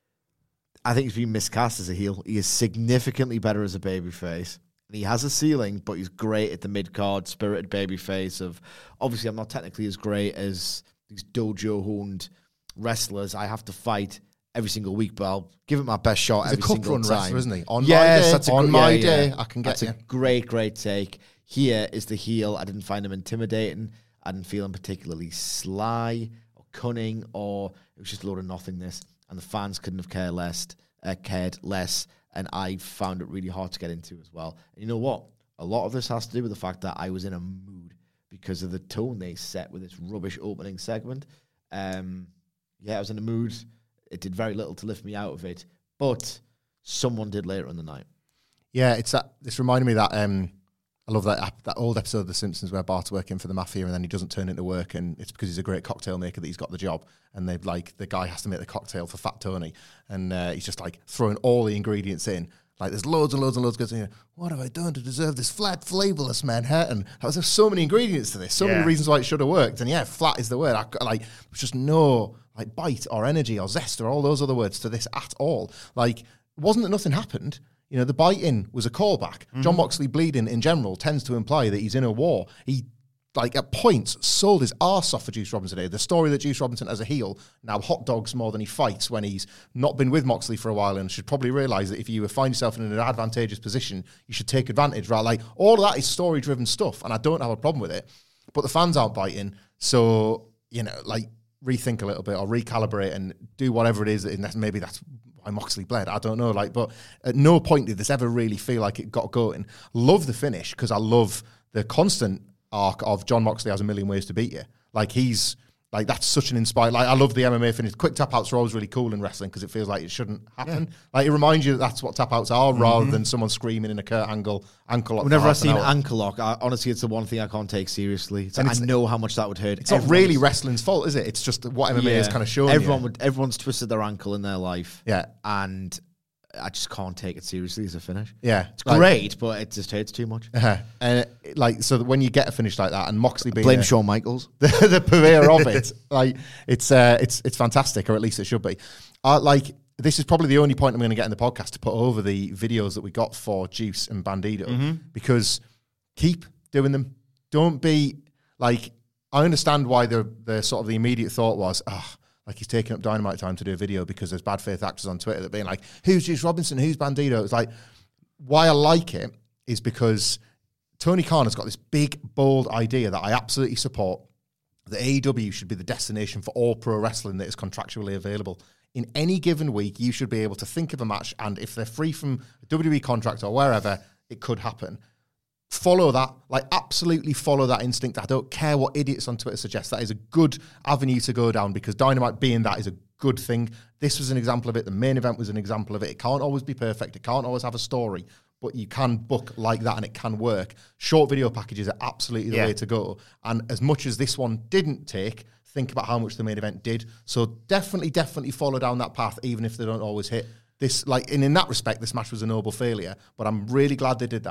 I think he's been miscast as a heel. He is significantly better as a babyface. And he has a ceiling, but he's great at the mid-card, spirited babyface of... Obviously, I'm not technically as great as these dojo-honed wrestlers. I have to fight every single week, but I'll give it my best shot He's every a cup single run time. wrestler, isn't he? On yes, my day, that's a on gr- my yeah, day, yeah. I can get That's you. a great, great take. Here is the heel. I didn't find him intimidating. I didn't feel him particularly sly or cunning, or it was just a load of nothingness. And the fans couldn't have cared less, uh, cared less. And I found it really hard to get into as well. And you know what? A lot of this has to do with the fact that I was in a mood because of the tone they set with this rubbish opening segment. Um, yeah, I was in a mood. It did very little to lift me out of it, but someone did later in the night. Yeah, it's that. This reminded me that um, I love that that old episode of The Simpsons where Bart's working for the mafia and then he doesn't turn into work, and it's because he's a great cocktail maker that he's got the job. And they like the guy has to make the cocktail for Fat Tony, and uh, he's just like throwing all the ingredients in. Like there's loads and loads and loads of good. What have I done to deserve this flat, flavorless Manhattan? There's so many ingredients to this, so Yeah. many reasons why it should have worked. And yeah, flat is the word. I, like there's just no like bite or energy or zest or all those other words to this at all. Like it wasn't that nothing happened. You know, the biting was a callback. Mm-hmm. John Moxley bleeding in general tends to imply that he's in a war. He, like, at points, sold his arse off for Juice Robinson today. The story that Juice Robinson, as a heel, now hot dogs more than he fights when he's not been with Moxley for a while and should probably realise that if you find yourself in an advantageous position, you should take advantage, right? Like, all of that is story-driven stuff, and I don't have a problem with it. But the fans aren't biting, so, you know, like, rethink a little bit or recalibrate and do whatever it is. That maybe that's why Moxley bled. I don't know. Like, but at no point did this ever really feel like it got going. Love the finish because I love the constant arc of John Moxley has a million ways to beat you. Like he's like that's such an inspired. Like I love the M M A finish. Quick tap outs are always really cool in wrestling because it feels like it shouldn't happen. Yeah. Like it reminds you that that's what tap outs are, mm-hmm. rather than someone screaming in a Kurt Angle ankle lock. Whenever I've seen ankle lock, I, honestly, it's the one thing I can't take seriously. It's, I know how much that would hurt. It's everyone not really wrestling's fault, is it? It's just what M M A yeah. is kind of showing. Everyone you. would. Everyone's twisted their ankle in their life. Yeah, and I just can't take it seriously as a finish. Yeah. It's like, great, but it just hurts too much. Uh-huh. And it, like, so that when you get a finish like that, and Moxley being blame a, Shawn Michaels, the, the purveyor of it, like it's uh, it's it's fantastic, or at least it should be. Uh, like this is probably the only point I'm going to get in the podcast to put over the videos that we got for Juice and Bandido, mm-hmm. because keep doing them. Don't be like. I understand why the the sort of the immediate thought was, ah. Oh, like he's taking up Dynamite time to do a video because there's bad faith actors on Twitter that being like, who's Juice Robinson? Who's Bandido? It's like, why I like it is because Tony Khan has got this big, bold idea that I absolutely support. The A E W should be the destination for all pro wrestling that is contractually available. In any given week, you should be able to think of a match, and if they're free from a W W E contract or wherever, it could happen. Follow that, like absolutely follow that instinct. I don't care what idiots on Twitter suggest. That is a good avenue to go down because Dynamite being that is a good thing. This was an example of it. The main event was an example of it. It can't always be perfect. It can't always have a story, but you can book like that and it can work. Short video packages are absolutely the yeah. way to go. And as much as this one didn't take, think about how much the main event did. So definitely, definitely follow down that path, even if they don't always hit. This, like, and in that respect, this match was a noble failure, but I'm really glad they did that.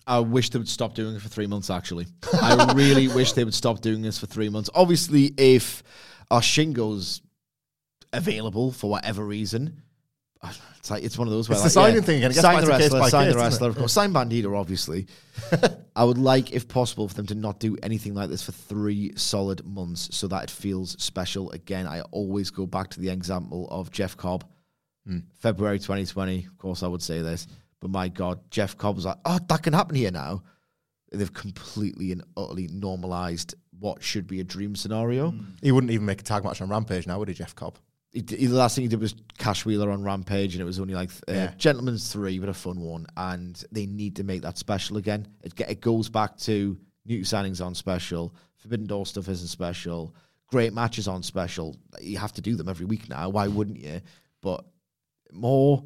I wish they would stop doing it for three months, actually. I really wish they would stop doing this for three months. Obviously, if our Shingo's available for whatever reason, it's like it's one of those where it's like, the signing yeah, thing again. Sign the wrestler, case sign case, the wrestler, of course. Sign Bandito, obviously. I would like, if possible, for them to not do anything like this for three solid months so that it feels special. Again, I always go back to the example of Jeff Cobb. Mm. February twenty twenty, of course I would say this, but my God, Jeff Cobb was like, oh, that can happen here now. They've completely and utterly normalized what should be a dream scenario. Mm. He wouldn't even make a tag match on Rampage now, would he, Jeff Cobb? He, he, the last thing he did was Cash Wheeler on Rampage, and it was only like uh, yeah. Gentleman's three, but a fun one. And they need to make that special again. It, it goes back to new signings on special, Forbidden Door stuff isn't special, great matches on special. You have to do them every week now. Why wouldn't you? But more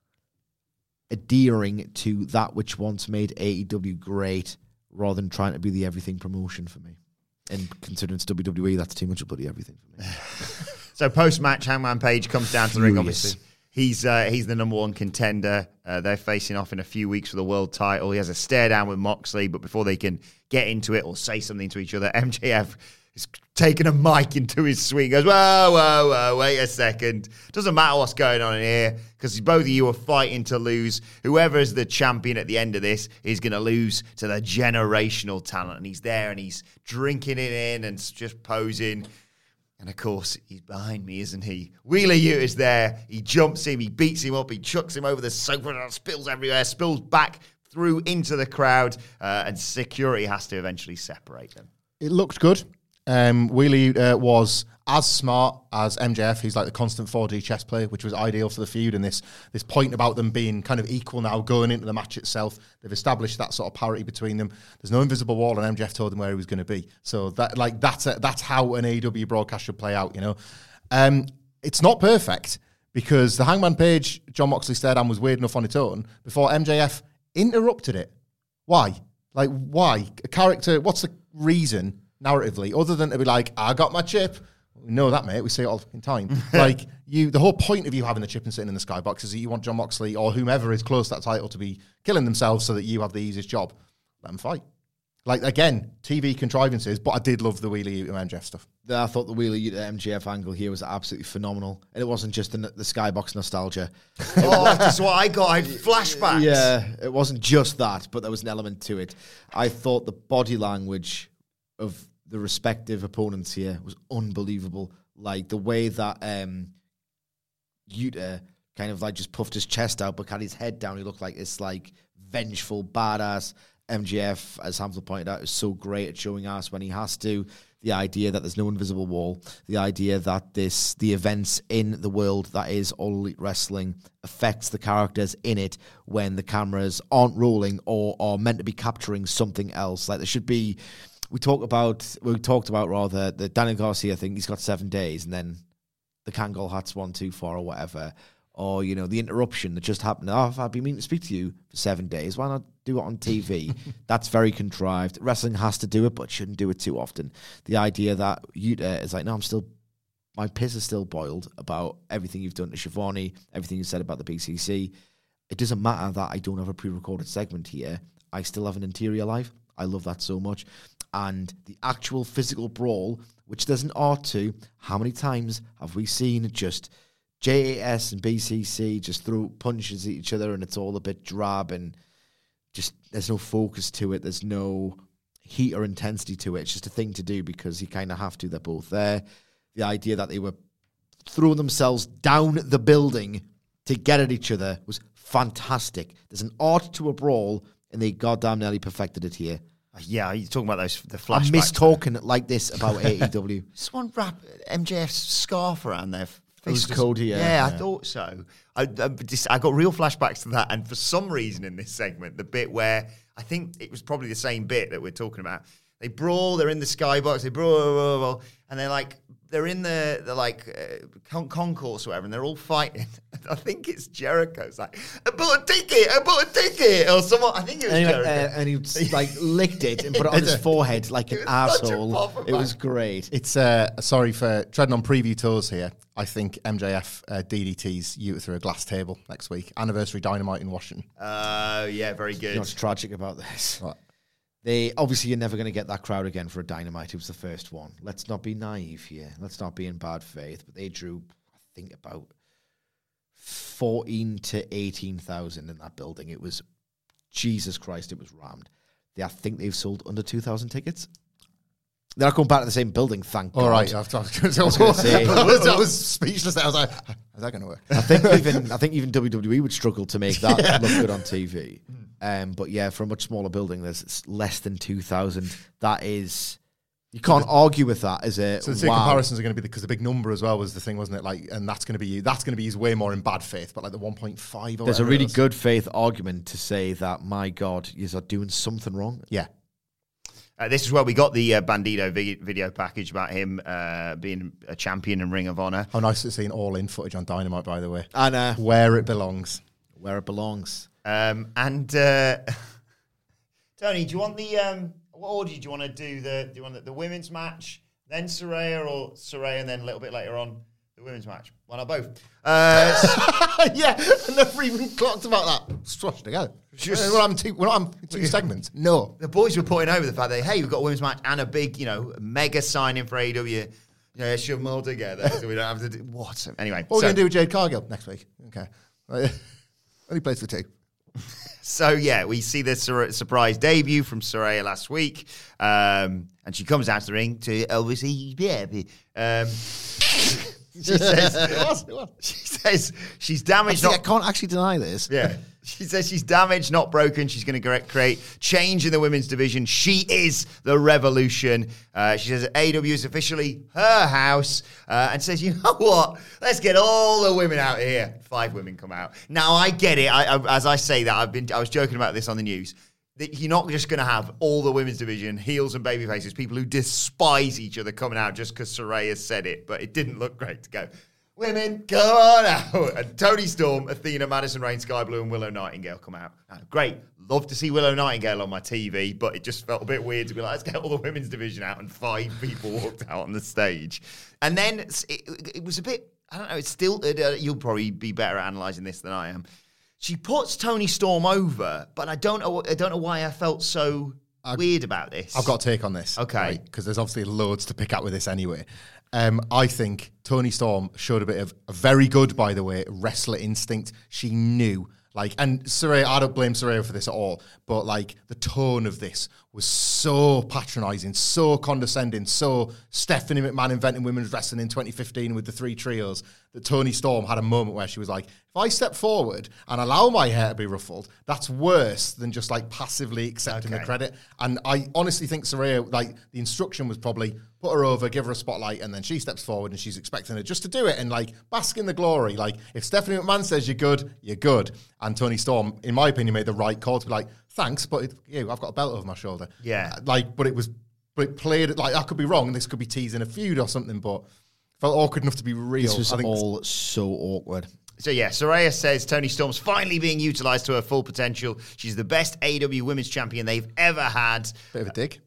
adhering to that which once made A E W great, rather than trying to be the everything promotion for me. And considering it's W W E, that's too much of bloody everything for me. So post-match, Hangman Page comes down to the ring, obviously. He's uh, he's the number one contender. Uh, they're facing off in a few weeks for the world title. He has a stare down with Moxley, but before they can get into it or say something to each other, M J F is taking a mic into his suite. Goes, whoa, whoa, whoa, wait a second. Doesn't matter what's going on in here, because both of you are fighting to lose. Whoever is the champion at the end of this is going to lose to the generational talent. And he's there and he's drinking it in and just posing. And, of course, he's behind me, isn't he? Wheeler Yuta is there. He jumps him. He beats him up. He chucks him over the sofa. And spills everywhere. Spills back through into the crowd. Uh, and security has to eventually separate them. It looked good. Um, Wheeler uh, was as smart as M J F. He's like the constant four D chess player, which was ideal for the feud. And this this point about them being kind of equal now going into the match itself, they've established that sort of parity between them. There's no invisible wall, and M J F told them where he was going to be. So that like that's a, that's how an A E W broadcast should play out. You know, um, it's not perfect because the Hangman Page John Moxley stare down was weird enough on its own before M J F interrupted it. Why? Like why? A character. What's the reason? Narratively, other than to be like, I got my chip. We know that, mate. We say it all the fucking time. Like, you, the whole point of you having the chip and sitting in the skybox is that you want John Moxley or whomever is close to that title to be killing themselves so that you have the easiest job. Let them fight. Like, again, T V contrivances, but I did love the Wheeler Yuta M J F stuff. I thought the Wheeler Yuta M J F angle here was absolutely phenomenal. And it wasn't just the, the skybox nostalgia. Oh, that's what I got. I had flashbacks. Yeah, it wasn't just that, but there was an element to it. I thought the body language of the respective opponents here was unbelievable. Like the way that um, Yuta kind of like just puffed his chest out but had his head down. He looked like this like vengeful badass. M J F, as Hamza pointed out, is so great at showing us when he has to. The idea that there's no invisible wall. The idea that this the events in the world that is All Elite Wrestling affects the characters in it when the cameras aren't rolling or are meant to be capturing something else. Like there should be... We talk about, we talked about rather the Daniel Garcia thing. He's got seven days, and then the Kangol Hat's one too far or whatever, or you know the interruption that just happened. Oh, I've been meaning to speak to you for seven days. Why not do it on T V? That's very contrived. Wrestling has to do it, but shouldn't do it too often. The idea that Yuta is like, no, I'm still, my piss is still boiled about everything you've done to Shivani, everything you said about the B C C. It doesn't matter that I don't have a pre-recorded segment here. I still have an interior life. I love that so much. And the actual physical brawl, which there's an art to, how many times have we seen just J A S and B C C just throw punches at each other and it's all a bit drab and just there's no focus to it, there's no heat or intensity to it. It's just a thing to do because you kind of have to. They're both there. The idea that they were throwing themselves down the building to get at each other was fantastic. There's an art to a brawl and they goddamn nearly perfected it here. Yeah, you're talking about those the flashbacks. I miss talking like this about A E W. Just one wrap M J F's scarf around their face. Cody, yeah. Yeah, yeah. I thought so. I, I, just, I got real flashbacks to that, and for some reason in this segment, the bit where I think it was probably the same bit that we're talking about. They brawl, they're in the skybox, they brawl, brawl, brawl, and they're like they're in the, the like uh, con- concourse or whatever, and they're all fighting. I think it's Jericho's like, I bought a ticket, I bought a ticket, or someone. I think it was and he, Jericho, uh, and he like licked it and put it on his forehead like an asshole. It was great. It's uh, sorry for treading on preview tours here. I think M J F uh, D D Ts you through a glass table next week. Anniversary Dynamite in Washington. Oh uh, yeah, very good. You know what's tragic about this? What? They obviously you're never going to get that crowd again for a Dynamite. It was the first one. Let's not be naive here. Let's not be in bad faith. But they drew, I think, about fourteen to eighteen thousand in that building. It was Jesus Christ. It was rammed. They, I think they've sold under two thousand tickets. They're not going back to the same building. Thank All God. All right, I was, I was, I was, gonna say, I was, I was speechless. I was like, "How's that going to work?" I think even I think even W W E would struggle to make that yeah. look good on T V. Um, but yeah, for a much smaller building, there's less than two thousand. That is, you can't so argue with that. As a so the two wow. comparisons are going to be because the, the big number as well was the thing, wasn't it? Like, and that's going to be that's going to be used way more in bad faith. But like the one point five. There's a really good faith argument to say that my God, you are doing something wrong. Yeah. Uh, this is where we got the uh, Bandido vi- video package about him uh, being a champion in Ring of Honor. How nice to see an all-in footage on Dynamite, by the way. And uh, where it belongs. Where it belongs. Um, and uh, Tony, do you want the um, what order do you want to do? The do you want the, the women's match, then Saraya, or Saraya, and then a little bit later on the women's match? Why not both? Uh, yeah, I never even clocked about that. Squashed together. Just, we're not two, we're not two segments. No. The boys were putting over the fact that, hey, we've got a women's match and a big, you know, mega signing for A E W. Yeah, shove them all together so we don't have to do... What? Anyway. What are we going to do with Jade Cargill next week? Okay. Only plays for two. So, yeah, we see this sur- surprise debut from Saraya last week. Um, and she comes out to the ring to obviously be happy. Um... She says, it was, it was. She says she's damaged. I, not, I can't actually deny this. Yeah. She says she's damaged, not broken. She's going to create change in the women's division. She is the revolution. Uh, she says A E W is officially her house uh, and says, you know what? Let's get all the women out here. Five women come out. Now, I get it. I, I, as I say that, I've been. I was joking about this on the news. That you're not just going to have all the women's division, heels and baby faces, people who despise each other coming out just because Saraya said it, but it didn't look great to go, women, come on out. And Toni Storm, Athena, Madison Rain, Sky Blue, and Willow Nightingale come out. Now, great. Love to see Willow Nightingale on my T V, but it just felt a bit weird to be like, let's get all the women's division out, and five people walked out on the stage. And then it, it was a bit, I don't know, it's still, uh, you'll probably be better at analysing this than I am. She puts Toni Storm over, but I don't know. I don't know why I felt so I, weird about this. I've got a take on this, okay? Because right? there's obviously loads to pick at with this anyway. Um, I think Toni Storm showed a bit of a very good, by the way, wrestler instinct. She knew, like, and Saraya. I don't blame Saraya for this at all, but like the tone of this was so patronising, so condescending, so Stephanie McMahon inventing women's wrestling in twenty fifteen with the three trios, that Toni Storm had a moment where she was like, if I step forward and allow my hair to be ruffled, that's worse than just like passively accepting okay. the credit. And I honestly think Saraya, like the instruction was probably put her over, give her a spotlight, and then she steps forward and she's expecting her just to do it and like bask in the glory. Like if Stephanie McMahon says you're good, you're good. And Toni Storm, in my opinion, made the right call to be like, thanks, but it, yeah, I've got a belt over my shoulder. Yeah. Uh, like, but it was, but it played, like, I could be wrong, and this could be teasing a feud or something, but felt awkward enough to be real. This was I think all so awkward. So, yeah, Saraya says Toni Storm's finally being utilised to her full potential. She's the best A E W women's champion they've ever had. Bit of a dig.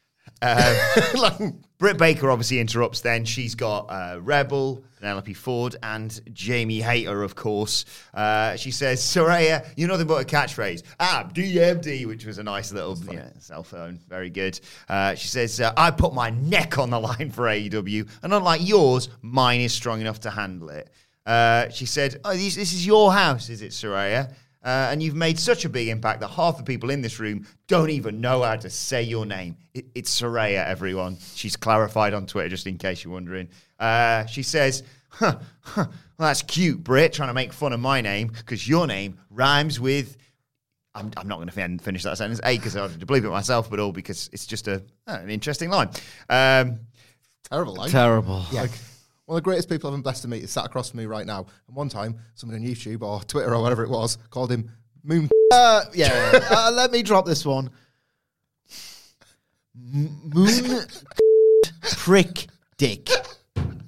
Uh, like, Britt Baker obviously interrupts then. She's got uh, Rebel, Penelope Ford, and Jamie Hayter, of course. Uh, she says, Saraya, you're nothing but a catchphrase. Ah, D M D, which was a nice little yeah, cell phone. Very good. Uh, she says, uh, I put my neck on the line for A E W, and unlike yours, mine is strong enough to handle it. Uh, she said, oh, this, this is your house, is it, Saraya? Uh, and you've made such a big impact that half the people in this room don't even know how to say your name. It, it's Saraya, everyone. She's clarified on Twitter, just in case you're wondering. Uh, she says, huh, huh, well, that's cute, Britt, trying to make fun of my name, because your name rhymes with... I'm, I'm not going to finish that sentence. A, because I have to believe it myself, but all because it's just a uh, an interesting line. Um, Terrible line. Terrible. Yeah. Like, one of the greatest people I've been blessed to meet is sat across from me right now. And one time, someone on YouTube or Twitter or whatever it was called him Moon. Uh, yeah, uh, let me drop this one. M- moon prick dick.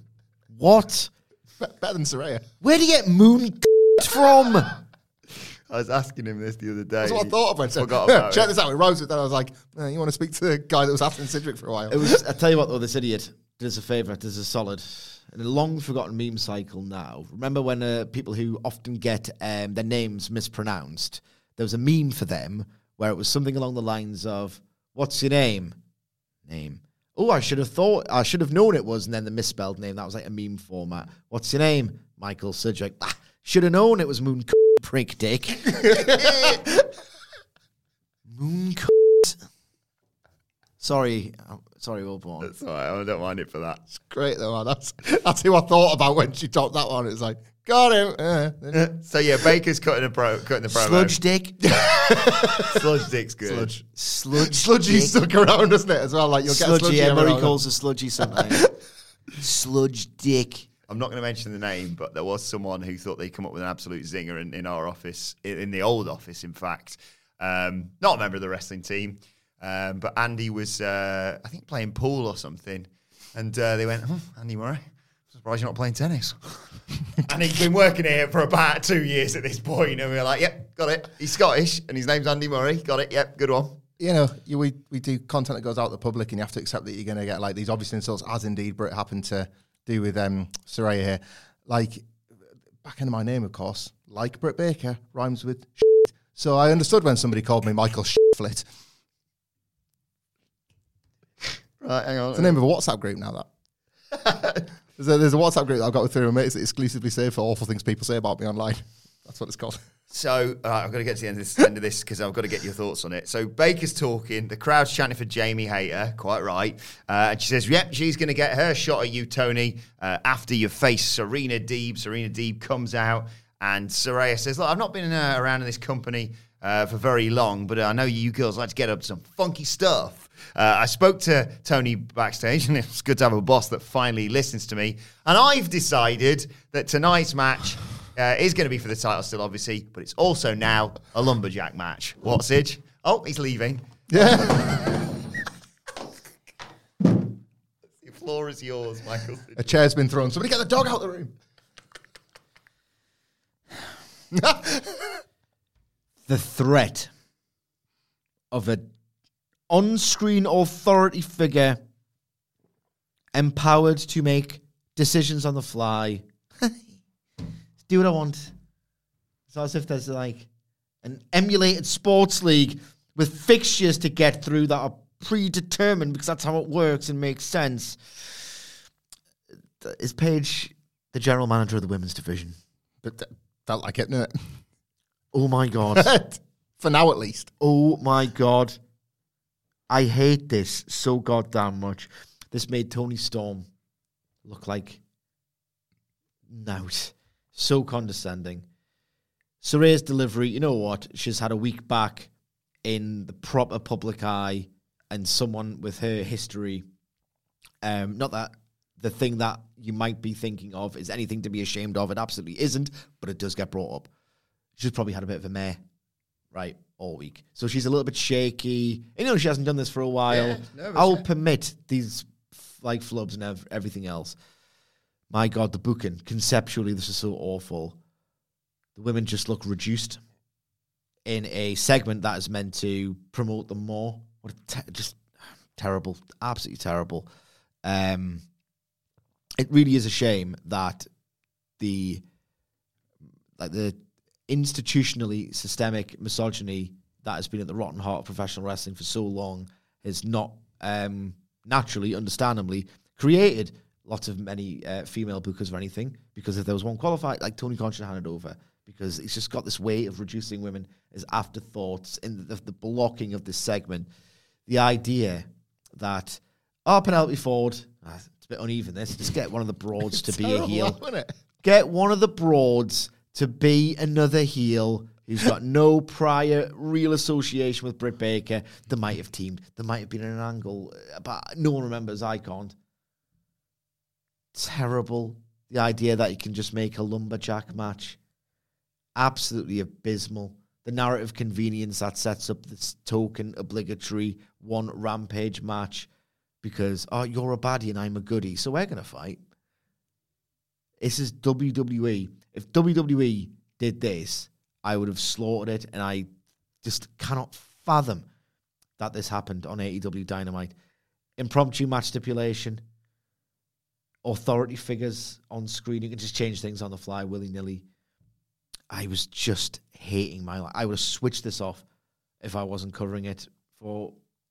What? Be- better than Saraya. Where do you get moon from? I was asking him this the other day. That's what I thought of when I said, Forgot about check it. this out. We rose it. Then I was like, eh, you want to speak to the guy that was after Sidgwick for a while? It was. I tell you what, though, this idiot did us a favour. This is a solid. In a long forgotten meme cycle now. Remember when uh, people who often get um, their names mispronounced, there was a meme for them where it was something along the lines of, what's your name? Name. Oh, I should have thought, I should have known it was, and then the misspelled name. That was like a meme format. What's your name? Michael Sidgwick. Ah, should have known it was Moon c- Prick Dick. Moon c- Sorry. I'm sorry, Wilborn. That's all right. I don't mind it for that. It's great, though, man. That's, that's who I thought about when she topped that one. It was like, got him. Uh, So, yeah, Baker's cutting, a pro, cutting the promo. Sludge Dick. Sludge Dick's good. Sludge. Sludge Sludgy Dick. stuck around, doesn't it, as well? Like, you'll get Sludgy, a sludgy yeah, every Murray now and calls a sludgy sometimes. Sludge Dick. I'm not going to mention the name, but there was someone who thought they'd come up with an absolute zinger in, in our office, in, in the old office, in fact. Um, not a member of the wrestling team, um, but Andy was, uh, I think, playing pool or something. And uh, they went, oh, Andy Murray, I'm surprised you're not playing tennis. And he's been working here for about two years at this point. And we were like, yep, got it. He's Scottish, and his name's Andy Murray. Got it, yep, good one. You know, you, we, we do content that goes out to the public, and you have to accept that you're going to get, like, these obvious insults, as indeed Britt happened to do with um, Saraya here. Like, back into my name, of course, like Britt Baker, rhymes with shit. So I understood when somebody called me Michael Shitflit. Right, hang on. It's the name of a WhatsApp group now, that. there's, a, there's a WhatsApp group that I've got with three of my mates that exclusively say for awful things people say about me online. That's what it's called. So, uh, I've got to get to the end of this end of this because I've got to get your thoughts on it. So, Baker's talking. The crowd's chanting for Jamie Hayter, quite right. Uh, and she says, yep, she's going to get her shot at you, Tony, uh, after you face Serena Deeb. Serena Deeb comes out, and Saraya says, look, I've not been uh, around in this company uh, for very long, but I know you girls like to get up to some funky stuff. Uh, I spoke to Tony backstage, and it's good to have a boss that finally listens to me. And I've decided that tonight's match uh, is going to be for the title still, obviously, but it's also now a lumberjack match. What, Sidge? Oh, he's leaving. Yeah. The floor is yours, Michael. A chair's been thrown. Somebody get the dog out of the room. The threat of a on-screen authority figure empowered to make decisions on the fly. Do what I want. It's as if there's like an emulated sports league with fixtures to get through that are predetermined because that's how it works and makes sense. Is Paige the general manager of the women's division? But uh, felt like it, didn't it? Oh my God. For now, at least. Oh my God. I hate this so goddamn much. This made Tony Storm look like nout. So condescending. Saraya's delivery, you know what? She's had a week back in the proper public eye, and someone with her history. Um, not that the thing that you might be thinking of is anything to be ashamed of. It absolutely isn't, but it does get brought up. She's probably had a bit of a meh, right, all week. So she's a little bit shaky. You know, she hasn't done this for a while. Yeah, nervous, I'll yeah. permit these, like, flubs and ev- everything else. My God, the booking. Conceptually, this is so awful. The women just look reduced in a segment that is meant to promote them more. What a te- just terrible, absolutely terrible. Um, it really is a shame that the like the institutionally systemic misogyny that has been at the rotten heart of professional wrestling for so long has not um, naturally, understandably, created lots of many uh, female bookers or anything, because if there was one qualified, like Tony Khan should hand it over, because he's just got this way of reducing women as afterthoughts in the, the blocking of this segment. The idea that, oh, Penelope Ford, ah, it's a bit uneven this, just get one of the broads to be a heel. It? Get one of the broads to be another heel who's got no prior real association with Britt Baker. They might have teamed. There might have been an angle, but no one remembers. I can't. Terrible. The idea that you can just make a lumberjack match. Absolutely abysmal. The narrative convenience that sets up this token, obligatory, one rampage match because, oh, you're a baddie and I'm a goodie, so we're going to fight. This is W W E. If W W E did this, I would have slaughtered it, and I just cannot fathom that this happened on A E W Dynamite. Impromptu match stipulation, authority figures on screen. You can just change things on the fly willy-nilly. I was just hating my life. I would have switched this off if I wasn't covering it for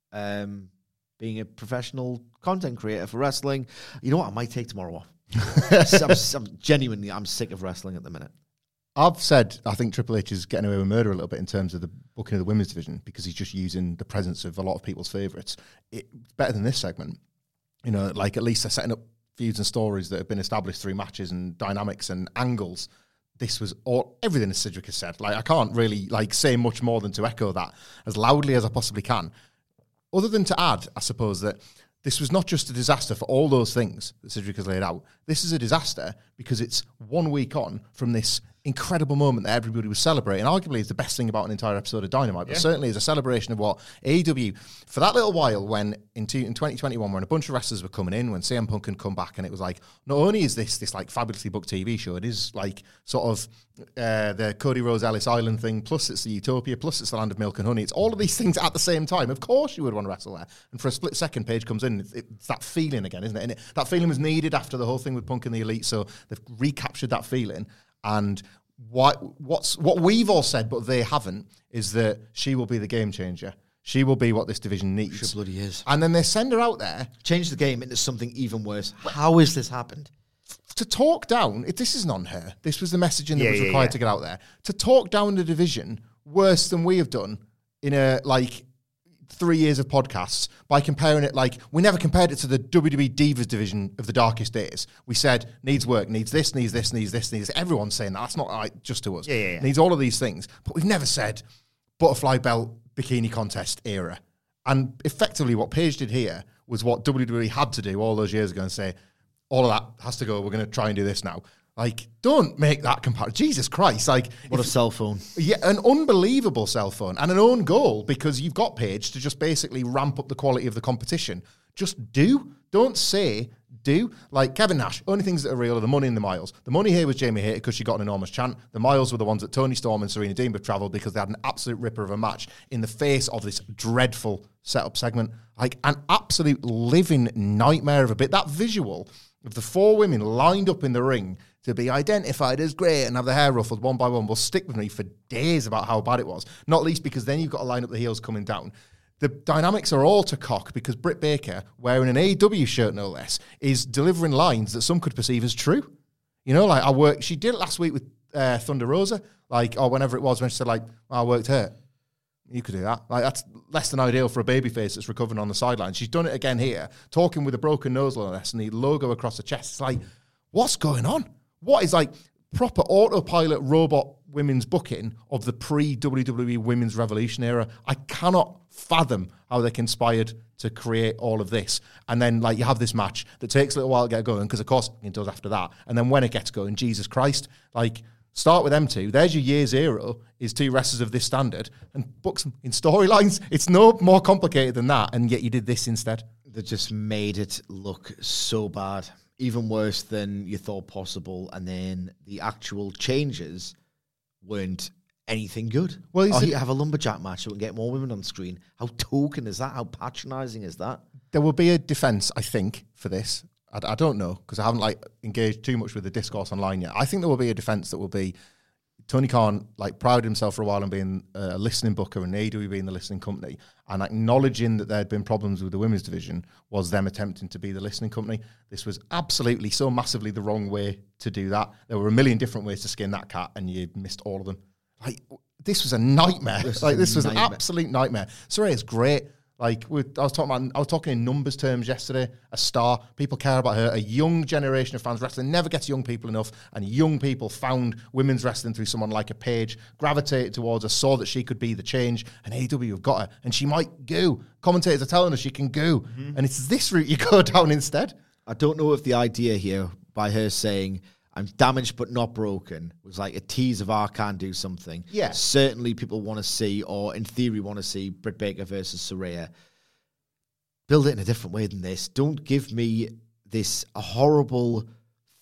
um, being a professional content creator for wrestling. You know what? I might take tomorrow off. I'm, I'm genuinely, I'm sick of wrestling at the minute. I've said I think Triple H is getting away with murder a little bit in terms of the booking of the women's division because he's just using the presence of a lot of people's favourites. It's better than this segment. You know, like at least they're setting up feuds and stories that have been established through matches and dynamics and angles. This was all everything that Sidgwick has said. Like I can't really like say much more than to echo that as loudly as I possibly can. Other than to add, I suppose, that this was not just a disaster for all those things that Sidgwick has laid out. This is a disaster because it's one week on from this incredible moment that everybody was celebrating. Arguably, it's the best thing about an entire episode of Dynamite, but yeah. certainly is a celebration of what A E W, for that little while when in, two, in twenty twenty-one, when a bunch of wrestlers were coming in, when C M Punk can come back, and it was like, not only is this this like fabulously booked T V show, it is like sort of uh, the Cody Rhodes Ellis Island thing, plus it's the Utopia, plus it's the Land of Milk and Honey. It's all of these things at the same time. Of course you would want to wrestle there. And for a split second, Paige comes in, it's, it's that feeling again, isn't it? And it, that feeling was needed after the whole thing with Punk and the Elite, so they've recaptured that feeling. And what what's what we've all said, but they haven't, is that she will be the game changer. She will be what this division needs. She bloody is. And then they send her out there. Change the game into something even worse. How has this happened? To talk down, it, this isn't on her. This was the messaging that yeah, was yeah, required yeah. to get out there. To talk down the division worse than we have done in a, like, three years of podcasts by comparing it, like, we never compared it to the W W E Divas division of the darkest days. We said, needs work, needs this, needs this, needs this, needs this. Everyone's saying that. That's not like, just to us. Yeah, yeah, yeah. Needs all of these things. But we've never said butterfly belt bikini contest era. And effectively what Paige did here was what W W E had to do all those years ago and say, all of that has to go. We're going to try and do this now. Like, don't make that comparison. Jesus Christ. Like, what if, a cell phone. Yeah, an unbelievable cell phone and an own goal because you've got Paige to just basically ramp up the quality of the competition. Just do. Don't say do. Like Kevin Nash, only things that are real are the money and the miles. The money here was Jamie Hayter because she got an enormous chant. The miles were the ones that Tony Storm and Serena Deeb have travelled because they had an absolute ripper of a match in the face of this dreadful setup segment. Like an absolute living nightmare of a bit. That visual of the four women lined up in the ring to be identified as great and have their hair ruffled one by one will stick with me for days about how bad it was. Not least because then you've got to line up the heels coming down. The dynamics are all to cock because Britt Baker, wearing an A E W shirt no less, is delivering lines that some could perceive as true. You know, like I worked, she did it last week with uh, Thunder Rosa, like, or whenever it was when she said, like, oh, I worked hurt. You could do that. Like, that's less than ideal for a babyface that's recovering on the sideline. She's done it again here, talking with a broken nose no less and the logo across the chest. It's like, what's going on? What is like proper autopilot robot women's booking of the pre-W W E Women's Revolution era? I cannot fathom how they conspired to create all of this. And then, like, you have this match that takes a little while to get going, because, of course, it does after that. And then when it gets going, Jesus Christ, like, start with them two. There's your year zero, is two wrestlers of this standard, and book them in storylines. It's no more complicated than that, and yet you did this instead. They just made it look so bad. Even worse than you thought possible, and then the actual changes weren't anything good. Well, oh, you have a lumberjack match so we can get more women on screen. How token is that? How patronising is that? There will be a defence, I think, for this. I, I don't know, because I haven't like engaged too much with the discourse online yet. I think there will be a defence that will be Tony Khan like prided himself for a while on being a listening booker and A E W being the listening company, and acknowledging that there had been problems with the women's division was them attempting to be the listening company. This was absolutely so massively the wrong way to do that. There were a million different ways to skin that cat, and you missed all of them. Like, this was a nightmare. This like this was nightmare. An absolute nightmare. Saraya's great. Like, I was talking about, I was talking in numbers terms yesterday. A star, people care about her. A young generation of fans. Wrestling never gets young people enough, and young people found women's wrestling through someone like a Paige, gravitated towards her, saw that she could be the change, and A E W have got her, and she might go. Commentators are telling us she can go, mm-hmm. and it's this route you go down instead. I don't know if the idea here by her saying, I'm damaged but not broken, was like a tease of I can do something. Yeah. Certainly people want to see, or in theory want to see, Britt Baker versus Saraya. Build it in a different way than this. Don't give me this horrible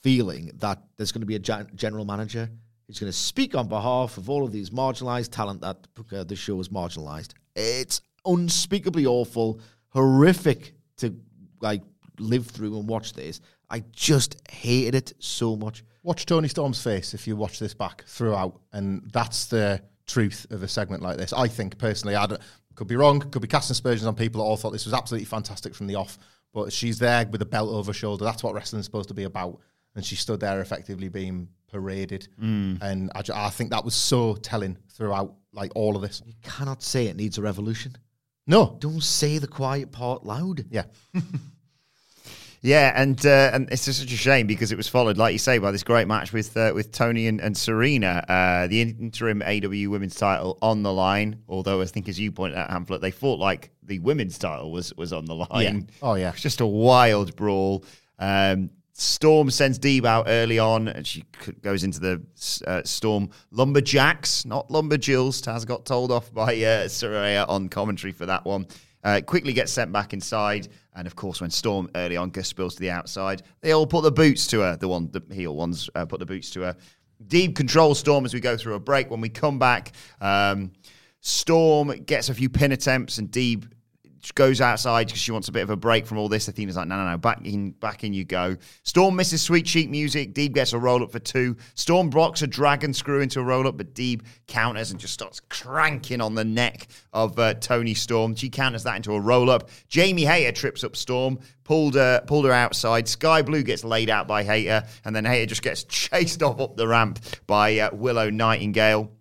feeling that there's going to be a gen- general manager who's going to speak on behalf of all of these marginalized talent that uh, the show is marginalized. It's unspeakably awful, horrific to like live through and watch this. I just hated it so much. Watch Toni Storm's face if you watch this back throughout, and that's the truth of a segment like this. I think, personally, I could be wrong, could be casting aspersions on people that all thought this was absolutely fantastic from the off, but she's there with a belt over her shoulder. That's what wrestling's supposed to be about, and she stood there effectively being paraded, mm. and I, I think that was so telling throughout like all of this. You cannot say it needs a revolution. No. Don't say the quiet part loud. Yeah. Yeah, and uh, and it's just such a shame because it was followed, like you say, by this great match with uh, with Toni and, and Serena, uh, the interim A E W Women's title on the line. Although I think, as you pointed out, Hamflet, they fought like the women's title was was on the line. Yeah. Oh yeah, it was just a wild brawl. Um, Storm sends Deeb out early on, and she goes into the uh, Storm Lumberjacks, not Lumberjills. Taz got told off by uh, Saraya on commentary for that one. Uh, quickly gets sent back inside, and of course, when Storm early on Gus spills to the outside, they all put the boots to her. The one, the heel ones, uh, put the boots to her. Deeb controls Storm as we go through a break. When we come back, um, Storm gets a few pin attempts, and Deeb goes outside because she wants a bit of a break from all this. The theme is like, no, no, no, back in, back in you go. Storm misses sweet cheek music. Deeb gets a roll-up for two. Storm blocks a dragon screw into a roll-up, but Deeb counters and just starts cranking on the neck of uh, Toni Storm. She counters that into a roll-up. Jamie Hayter trips up Storm, pulled her, pulled her outside. Sky Blue gets laid out by Hayter, and then Hayter just gets chased off up the ramp by uh, Willow Nightingale.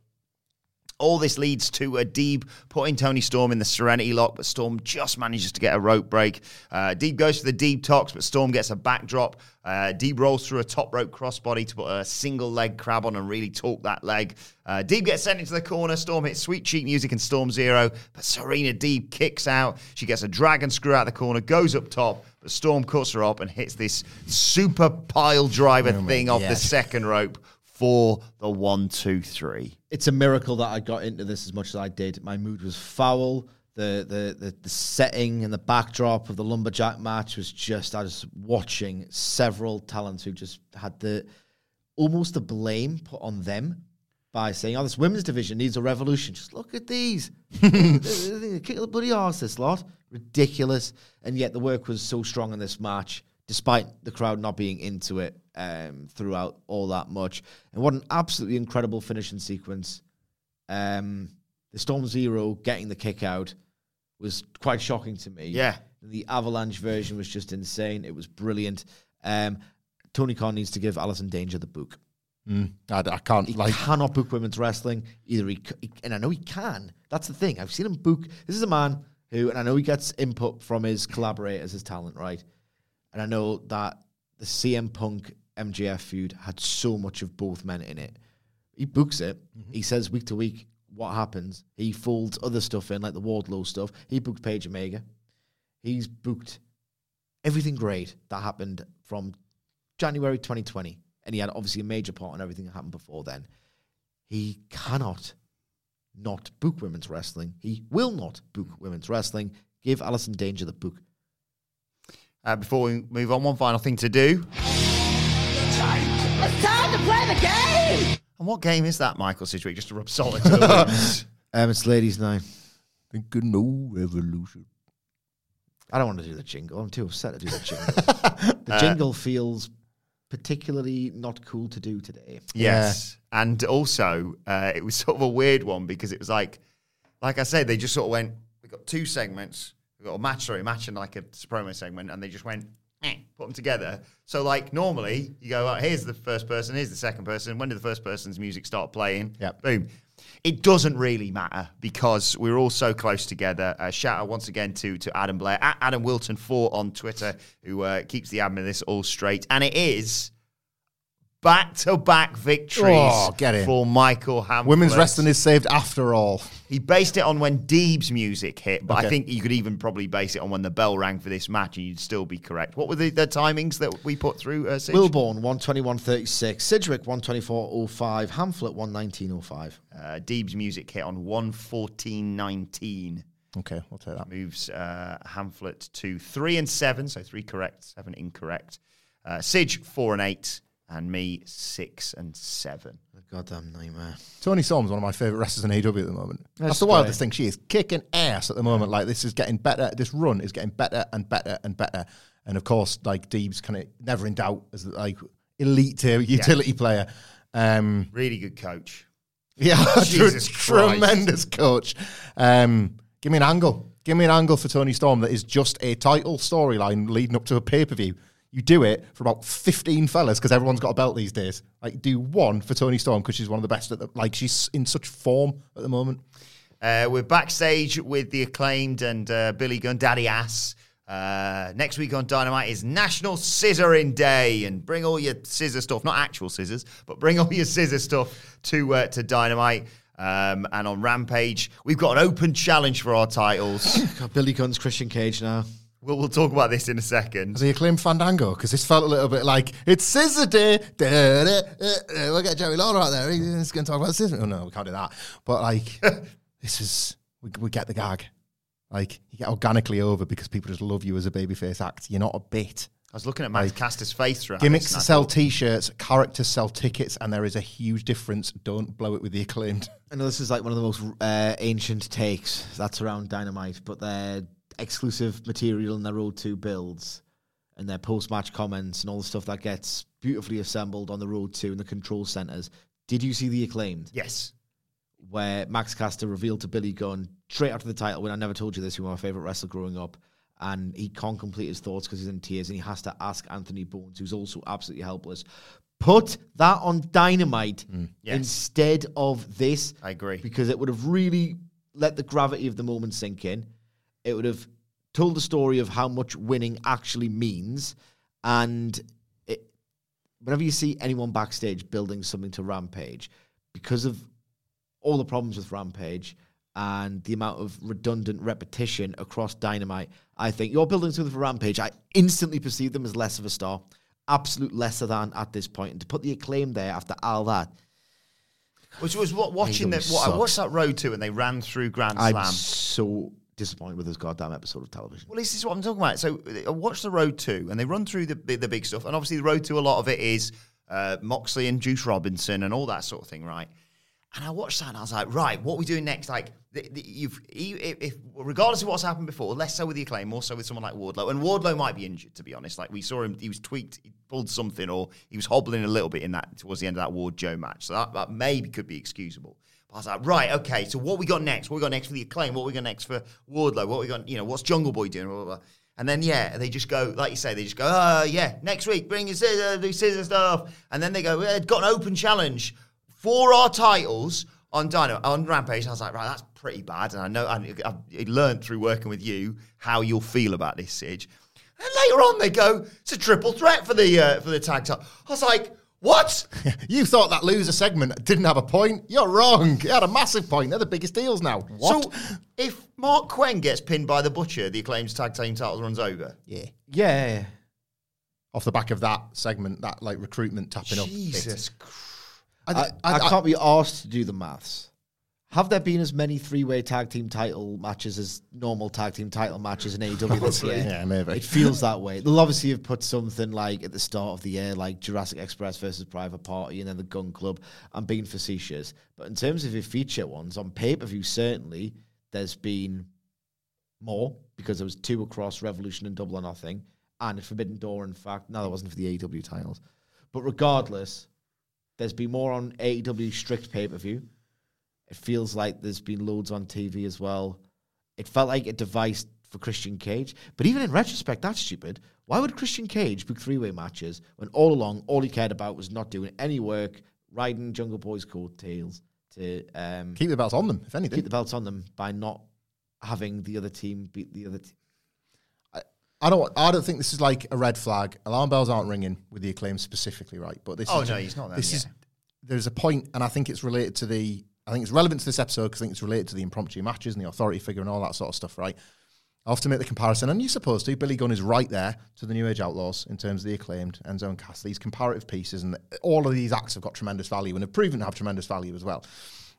All this leads to a Deeb putting Toni Storm in the Serenity Lock, but Storm just manages to get a rope break. Uh, Deeb goes for the Deeb Tox, but Storm gets a backdrop. Uh, Deeb rolls through a top rope crossbody to put a single leg crab on and really torque that leg. Uh, Deeb gets sent into the corner. Storm hits sweet cheap music and Storm Zero, but Serena Deeb kicks out. She gets a dragon screw out the corner, goes up top, but Storm cuts her up and hits this super pile driver oh thing off yes. the second rope for the one, two, three. It's a miracle that I got into this as much as I did. My mood was foul. The the the, the setting and the backdrop of the Lumberjack match was just, I was watching several talents who just had the, almost the blame put on them by saying, oh, this women's division needs a revolution. Just look at these. Kick the bloody arse, this lot. Ridiculous. And yet the work was so strong in this match, despite the crowd not being into it um, throughout all that much. And what an absolutely incredible finishing sequence. Um, the Storm Zero getting the kick out was quite shocking to me. Yeah. The Avalanche version was just insane. It was brilliant. Um, Tony Khan needs to give Allison Danger the book. Mm, I, I can't. He like cannot book women's wrestling. Either he, he, and I know he can. That's the thing. I've seen him book. This is a man who, and I know he gets input from his collaborators, his talent, right? And I know that the C M Punk M J F feud had so much of both men in it. He books it. Mm-hmm. He says week to week what happens. He folds other stuff in, like the Wardlow stuff. He booked Paige Omega. He's booked everything great that happened from January twenty twenty. And he had obviously a major part in everything that happened before then. He cannot not book women's wrestling. He will not book women's wrestling. Give Allison Danger the book. Uh, before we move on, one final thing to do. It's time, it's time to play the game! And what game is that, Michael Sidgwick? Just to rub salt into the wounds. um, it's Ladies' Night. Thinking no revolution. I don't want to do the jingle. I'm too upset to do the jingle. the uh, jingle feels particularly not cool to do today. Yes. Yeah. And also, uh, it was sort of a weird one because it was like, like I said, they just sort of went, we've got two segments. We've got a match, sorry, a match and like a promo segment, and they just went, eh, put them together. So, like, normally, you go, oh, here's the first person, here's the second person. When did the first person's music start playing? Yep. Boom. It doesn't really matter because we're all so close together. Uh, shout out once again to, to Adam Blair, at Adam Wilton four on Twitter, who uh, keeps the admin of this all straight. And it is back-to-back victories oh, get in. for Michael Hamflet. Women's wrestling is saved after all. He based it on when Deeb's music hit, but okay. I think you could even probably base it on when the bell rang for this match, and you'd still be correct. What were the, the timings that we put through, uh, Sidge? Wilborn, one twenty-one thirty-six. Sidgwick, one twenty-four oh five. Hamflet, one nineteen oh five. Uh, Deeb's music hit on one fourteen nineteen. Okay, we'll take that. Moves uh, Hamflet to three and seven, so three correct, seven incorrect. Uh, Sidge, four and eight. and me six and seven. A goddamn nightmare. Toni Storm's one of my favourite wrestlers in A E W at the moment. That's, That's the great. wildest thing. She is kicking ass at the moment. Like, this is getting better. This run is getting better and better and better. And of course, like, Deeb's kind of never in doubt as like elite tier utility yeah. player. Um, really good coach. Yeah, Jesus tremendous coach. Um, give me an angle. Give me an angle for Toni Storm that is just a title storyline leading up to a pay-per-view. You do it for about fifteen fellas because everyone's got a belt these days. Like, do one for Toni Storm because she's one of the best at the, like, she's in such form at the moment. Uh, we're backstage with the Acclaimed and uh, Billy Gunn, Daddy Ass. Uh, next week on Dynamite is National Scissoring Day, and bring all your scissor stuff, not actual scissors, but bring all your scissor stuff to uh, to Dynamite. Um, and on Rampage, we've got an open challenge for our titles. Got Billy Gunn's Christian Cage now. We'll, we'll talk about this in a second. The Acclaimed Fandango, because this felt a little bit like, it's Scissor Day. Da, da, da, da. We'll get Jerry Lawler out there. He's going to talk about scissor. Oh, no, we can't do that. But, like, this is, we, we get the gag. Like, you get organically over because people just love you as a babyface act. You're not a bit. I was looking at Max like, Caster's face throughout gimmicks this, sell T-shirts, characters sell tickets, and there is a huge difference. Don't blow it with the Acclaimed. I know this is like one of the most uh, ancient takes that's around Dynamite, but their exclusive material in their Road to builds and their post-match comments and all the stuff that gets beautifully assembled on the Road to in the control centers. Did you see the Acclaimed? Yes. Where Max Caster revealed to Billy Gunn straight after the title win, I never told you this, you were my favourite wrestler growing up, and he can't complete his thoughts because he's in tears, and he has to ask Anthony Bones, who's also absolutely helpless, put that on Dynamite mm. yes. instead of this. I agree. Because it would have really let the gravity of the moment sink in. It would have told the story of how much winning actually means, and it, whenever you see anyone backstage building something to Rampage, because of all the problems with Rampage and the amount of redundant repetition across Dynamite, I think you're building something for Rampage. I instantly perceive them as less of a star, absolute lesser than at this point. And to put the Acclaim there after all that, which was what watching that. What I watched that Road to, and they ran through Grand Slam. I'm so disappointed with this goddamn episode of television. Well, this is what I'm talking about. So I watched the Road to, and they run through the the big stuff, and obviously the Road to, a lot of it is uh, Moxley and Juice Robinson and all that sort of thing, right? And I watched that and I was like, right, what are we doing next? Like, the, the, you've, if, if regardless of what's happened before, less so with the Acclaim, more so with someone like Wardlow. And Wardlow might be injured, to be honest. Like, we saw him, he was tweaked, he pulled something, or he was hobbling a little bit in that towards the end of that Ward-Joe match. So that, that maybe could be excusable. But I was like, right, okay, so what we got next? What we got next for the Acclaim? What we got next for Wardlow? What we got, you know, what's Jungle Boy doing? Blah, blah, blah. And then, yeah, they just go, like you say, they just go, oh, yeah, next week, bring your scissor, do scissor stuff. And then they go, yeah, got an open challenge for our titles on Dynamite, on Rampage. I was like, right, that's pretty bad. And I know, I, I learned through working with you how you'll feel about this, Sidge. And later on, they go, it's a triple threat for the uh, for the tag title. I was like, what? You thought that loser segment didn't have a point? You're wrong. It had a massive point. They're the biggest deals now. What? So, if Mark Quinn gets pinned by the Butcher, the Acclaimed tag team titles runs over? Yeah. Yeah. Off the back of that segment, that like recruitment tapping up. Jesus Christ. I, I, I, I can't be asked to do the maths. Have there been as many three-way tag team title matches as normal tag team title matches in A E W this year? Yeah, maybe. It feels that way. They'll obviously have put something like at the start of the year, like Jurassic Express versus Private Party, and then the Gun Club. I'm being facetious. But in terms of your feature ones, on pay-per-view, certainly, there's been more, because there was two across Revolution and Double or Nothing, and Forbidden Door, in fact. No, that wasn't for the A E W titles. But regardless, there's been more on A E W strict pay-per-view. It feels like there's been loads on T V as well. It felt like a device for Christian Cage. But even in retrospect, that's stupid. Why would Christian Cage book three-way matches when all along, all he cared about was not doing any work, riding Jungle Boy's coattails to... Um, keep the belts on them, if anything. Keep the belts on them by not having the other team beat the other team. I, I don't. I don't think this is like a red flag. Alarm bells aren't ringing with the Acclaim specifically, right? But this. Oh is, no, he's not. There this yet. is. There's a point, and I think it's related to the. I think it's relevant to this episode because I think it's related to the impromptu matches and the authority figure and all that sort of stuff, right? I often make the comparison, and you're supposed to. Billy Gunn is right there to the New Age Outlaws in terms of the Acclaimed and Zone Cast. These comparative pieces, and all of these acts have got tremendous value and have proven to have tremendous value as well.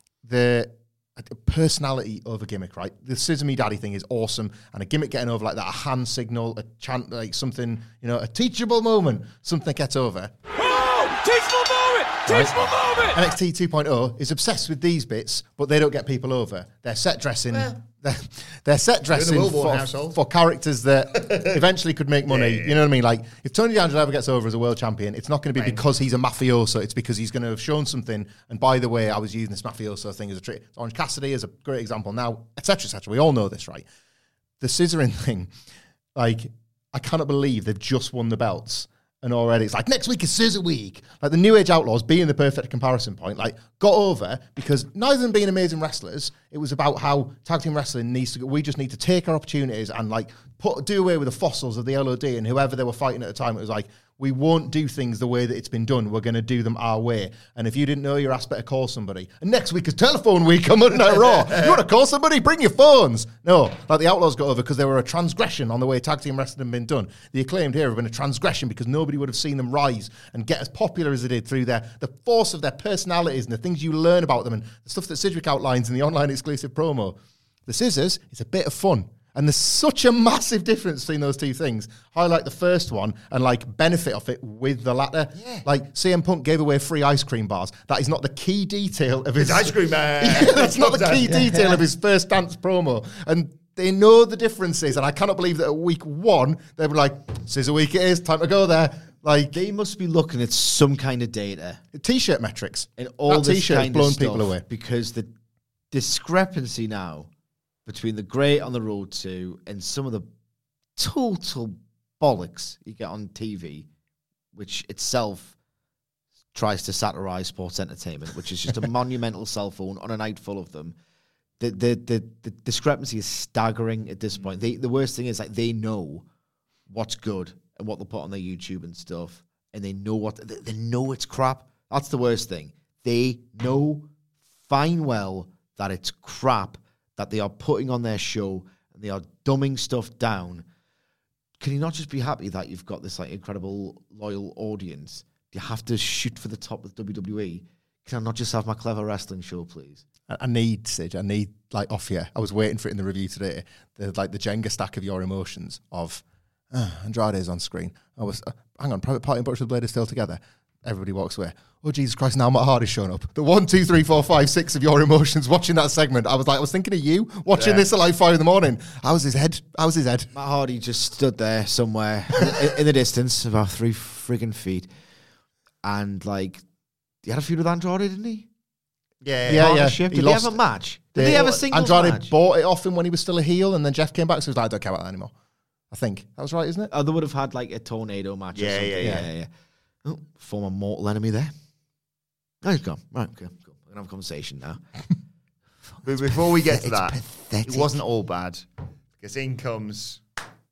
The personality over gimmick, right? The Scissor Me Daddy thing is awesome, and a gimmick getting over like that, a hand signal, a chant, like something, you know, a teachable moment, something gets over. Teachable moment! Teachable Right. moment! N X T two point oh is obsessed with these bits, but they don't get people over. They're set dressing. Well, they're, they're set dressing for, for characters that eventually could make money. Yeah, yeah, yeah. You know what I mean? Like, if Tony D'Angelo ever gets over as a world champion, it's not going to be Right. because he's a mafioso. It's because he's going to have shown something. And by the way, I was using this mafioso thing as a trick. Orange Cassidy is a great example now, et cetera, et cetera. We all know this, right? The scissoring thing, like, I cannot believe they've just won the belts. And already it's like, next week is Scissor Week. Like, the New Age Outlaws being the perfect comparison point, like, got over because neither of them being amazing wrestlers, it was about how tag team wrestling needs to go. We just need to take our opportunities and, like, put do away with the fossils of the L O D and whoever they were fighting at the time. It was like, we won't do things the way that it's been done. We're going to do them our way. And if you didn't know, your ass better call somebody. And next week is telephone week on Monday Night Raw. You want to call somebody? Bring your phones. No, like the Outlaws got over because they were a transgression on the way tag team wrestling had been done. The Acclaimed here have been a transgression because nobody would have seen them rise and get as popular as they did through their the force of their personalities and the things you learn about them and the stuff that Sidgwick outlines in the online exclusive promo. The Scissors is a bit of fun. And there's such a massive difference between those two things. Highlight the first one and, like, benefit off it with the latter. Yeah. Like, C M Punk gave away free ice cream bars. That is not the key detail of his... It's ice cream man. Yeah, that's not the key detail of his first dance promo. And they know the differences. And I cannot believe that at week one, they were like, Scissor Week it is, time to go there. Like, they must be looking at some kind of data. T-shirt metrics. And all that this T-shirt kind blown of stuff, people away. Because the discrepancy now between the great on the road to and some of the total bollocks you get on T V, which itself tries to satirize sports entertainment, which is just a monumental cell phone on a night full of them. The the the, the discrepancy is staggering at this point. They, the worst thing is, like, they know what's good and what they'll put on their YouTube and stuff, and they know what they, they know it's crap. That's the worst thing. They know fine well that it's crap that they are putting on their show and they are dumbing stuff down. Can you not just be happy that you've got this, like, incredible loyal audience? Do you have to shoot for the top with W W E? Can I not just have my clever wrestling show, please? I, I need, Sid, I need, like, off here. I was waiting for it in the review today. The, like, the Jenga stack of your emotions of, uh, Andrade's on screen. I was, uh, hang on, Private Party and Butcher Blade are still together. Everybody walks away. Oh, Jesus Christ, now Matt Hardy's shown up. The one, two, three, four, five, six of your emotions watching that segment. I was like, I was thinking of you watching yeah. this at like five in the morning. How was his head? How was his head? Matt Hardy just stood there somewhere in, in the distance, about three friggin' feet. And, like, he had a feud with Andrade, didn't he? Yeah, yeah, yeah. Did he lost, have a match? Did they, they have a single Andrade match? bought it off him when he was still a heel, and then Jeff came back, so he was like, I don't care about that anymore. I think. That was right, isn't it? Oh, they would have had, like, a tornado match yeah, or something. Yeah, yeah, yeah, yeah. Oh, former mortal enemy there. Oh, he's gone. Right, okay, cool. We're going to have a conversation now. But before we get to it's that, pathetic. it wasn't all bad. Because in comes,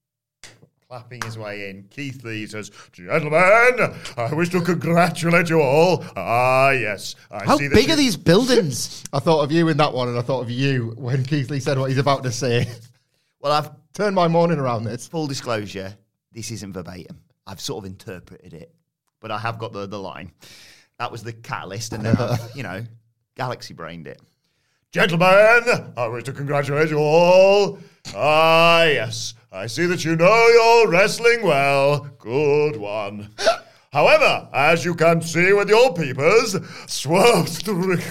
clapping his way in, Keith Lee says, Gentlemen, I wish to congratulate you all. Ah, yes. I How see that big you- are these buildings? I thought of you in that one, and I thought of you when Keith Lee said what he's about to say. Well, I've turned my morning around this. Full disclosure, this isn't verbatim. I've sort of interpreted it, but I have got the, the line. That was the catalyst, and then I've, you know, galaxy brained it. Gentlemen, I wish to congratulate you all. Ah, yes, I see that you know your wrestling well. Good one. However, as you can see with your peepers, Swerve Strickland...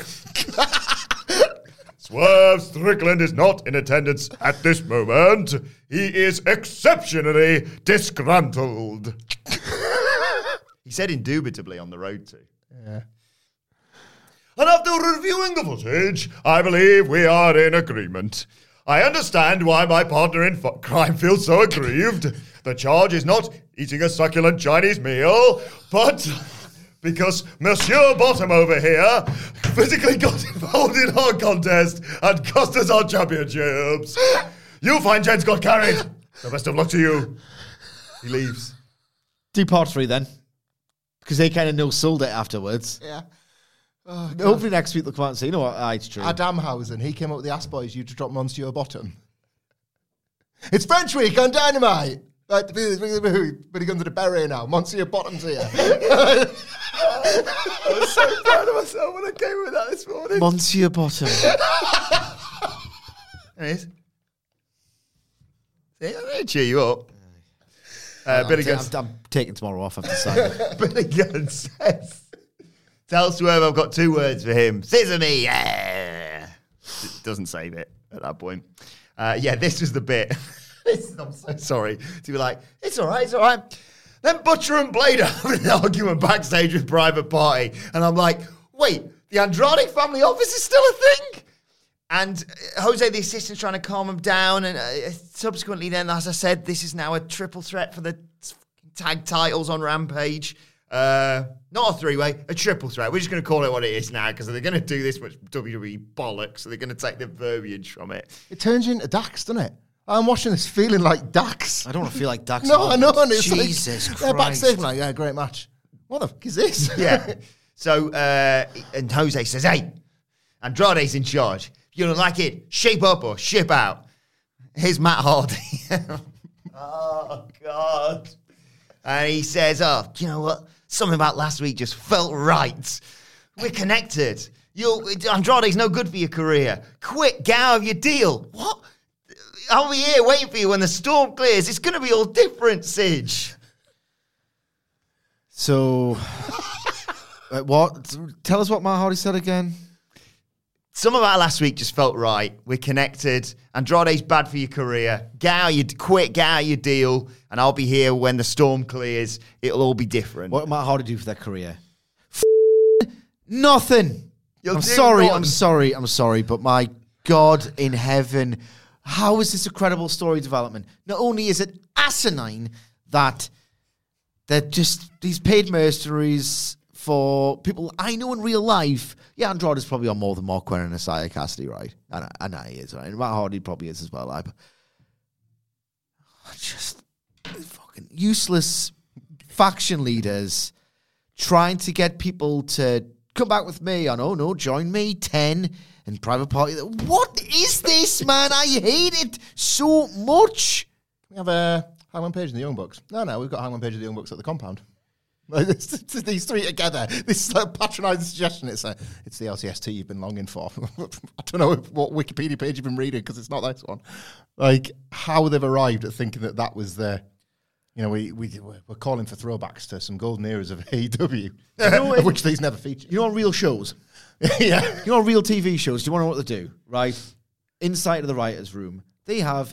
Swerve Strickland is not in attendance at this moment. He is exceptionally disgruntled. He said indubitably on the road to. Yeah. And after reviewing the footage, I believe we are in agreement. I understand why my partner in f- crime feels so aggrieved. The charge is not eating a succulent Chinese meal, but because Monsieur Bottom over here physically got involved in our contest and cost us our championships. You'll find Jen's got carried. The best of luck to you. He leaves. Do part three then. Because they kind of no-sold it afterwards. Yeah. Oh, hopefully next week they'll come out and say, you know what, ah, it's true. Adamhausen, he came up with the Ass Boys, you to drop Monsieur Bottom. It's French week on Dynamite. Right, but he comes to the beret now. Monsieur Bottom's here. I was so proud of myself when I came with that this morning. Monsieur Bottom. There it is. See, I'm going to cheer you up. Uh, I'm, Billy ta- Gunn. I'm, I'm taking tomorrow off. I've decided. Billy Gunn says, "Tell Swerve I've got two words for him. Scissor me." Yeah. It doesn't save it at that point. Uh, yeah, this was the bit. I'm so sorry to be like, it's all right, it's all right. Then Butcher and Blade are having an argument backstage with Private Party, and I'm like, wait, the Andrade family office is still a thing? And Jose, the assistant's trying to calm him down. And uh, subsequently then, as I said, this is now a triple threat for the tag titles on Rampage. Uh, not a three-way, a triple threat. We're just going to call it what it is now because they're going to do this much W W E bollocks. So they're going to take the verbiage from it. It turns you into Dax, doesn't it? I'm watching this feeling like Dax. I don't want to feel like Dax. No, I know. And it's Jesus like, Christ. They're backstage, I'm like, yeah, great match. What the fuck is this? Yeah. So, uh, and Jose says, hey, Andrade's in charge. You don't like it, shape up or ship out. Here's Matt Hardy. Oh, God. And he says, oh, you know what? Something about last week just felt right. We're connected. You'll, Andrade's no good for your career. Quit, get out of your deal. What? I'll be here waiting for you when the storm clears. It's going to be all different, Sige. So, uh, what? Tell us what Matt Hardy said again. Some of our last week just felt right. We're connected. Andrade's bad for your career. Get out your, quit, get out your deal, and I'll be here when the storm clears. It'll all be different. What did Matt Hardy do for their career? F- nothing. You'll I'm do sorry, what? I'm sorry, I'm sorry, but my God in heaven, how is this a credible story development? Not only is it asinine that they're just these paid mercenaries for people I know in real life. Yeah, Andrade's probably on more than Mark Quinn and Isaiah Cassidy, right? And I, and I he is, right? And Matt Hardy probably is as well. I, just fucking useless faction leaders trying to get people to come back with me on, oh no, join me, ten, and Private Party. What is this, man? I hate it so much. We have a Hangman Page and the Young Bucks. No, no, we've got Hangman Page and the Young Bucks at the compound. Like, it's, it's these three together. This uh, patronising suggestion. It's a, it's the L C S T you've been longing for. I don't know if, what Wikipedia page you've been reading because it's not this one. Like how they've arrived at thinking that that was the, you know, we we we're calling for throwbacks to some golden eras of A E W, you know, of which these never featured. You know, on real shows, yeah, you know, on real T V shows. Do you want to know what they do? Right, inside of the writers' room, they have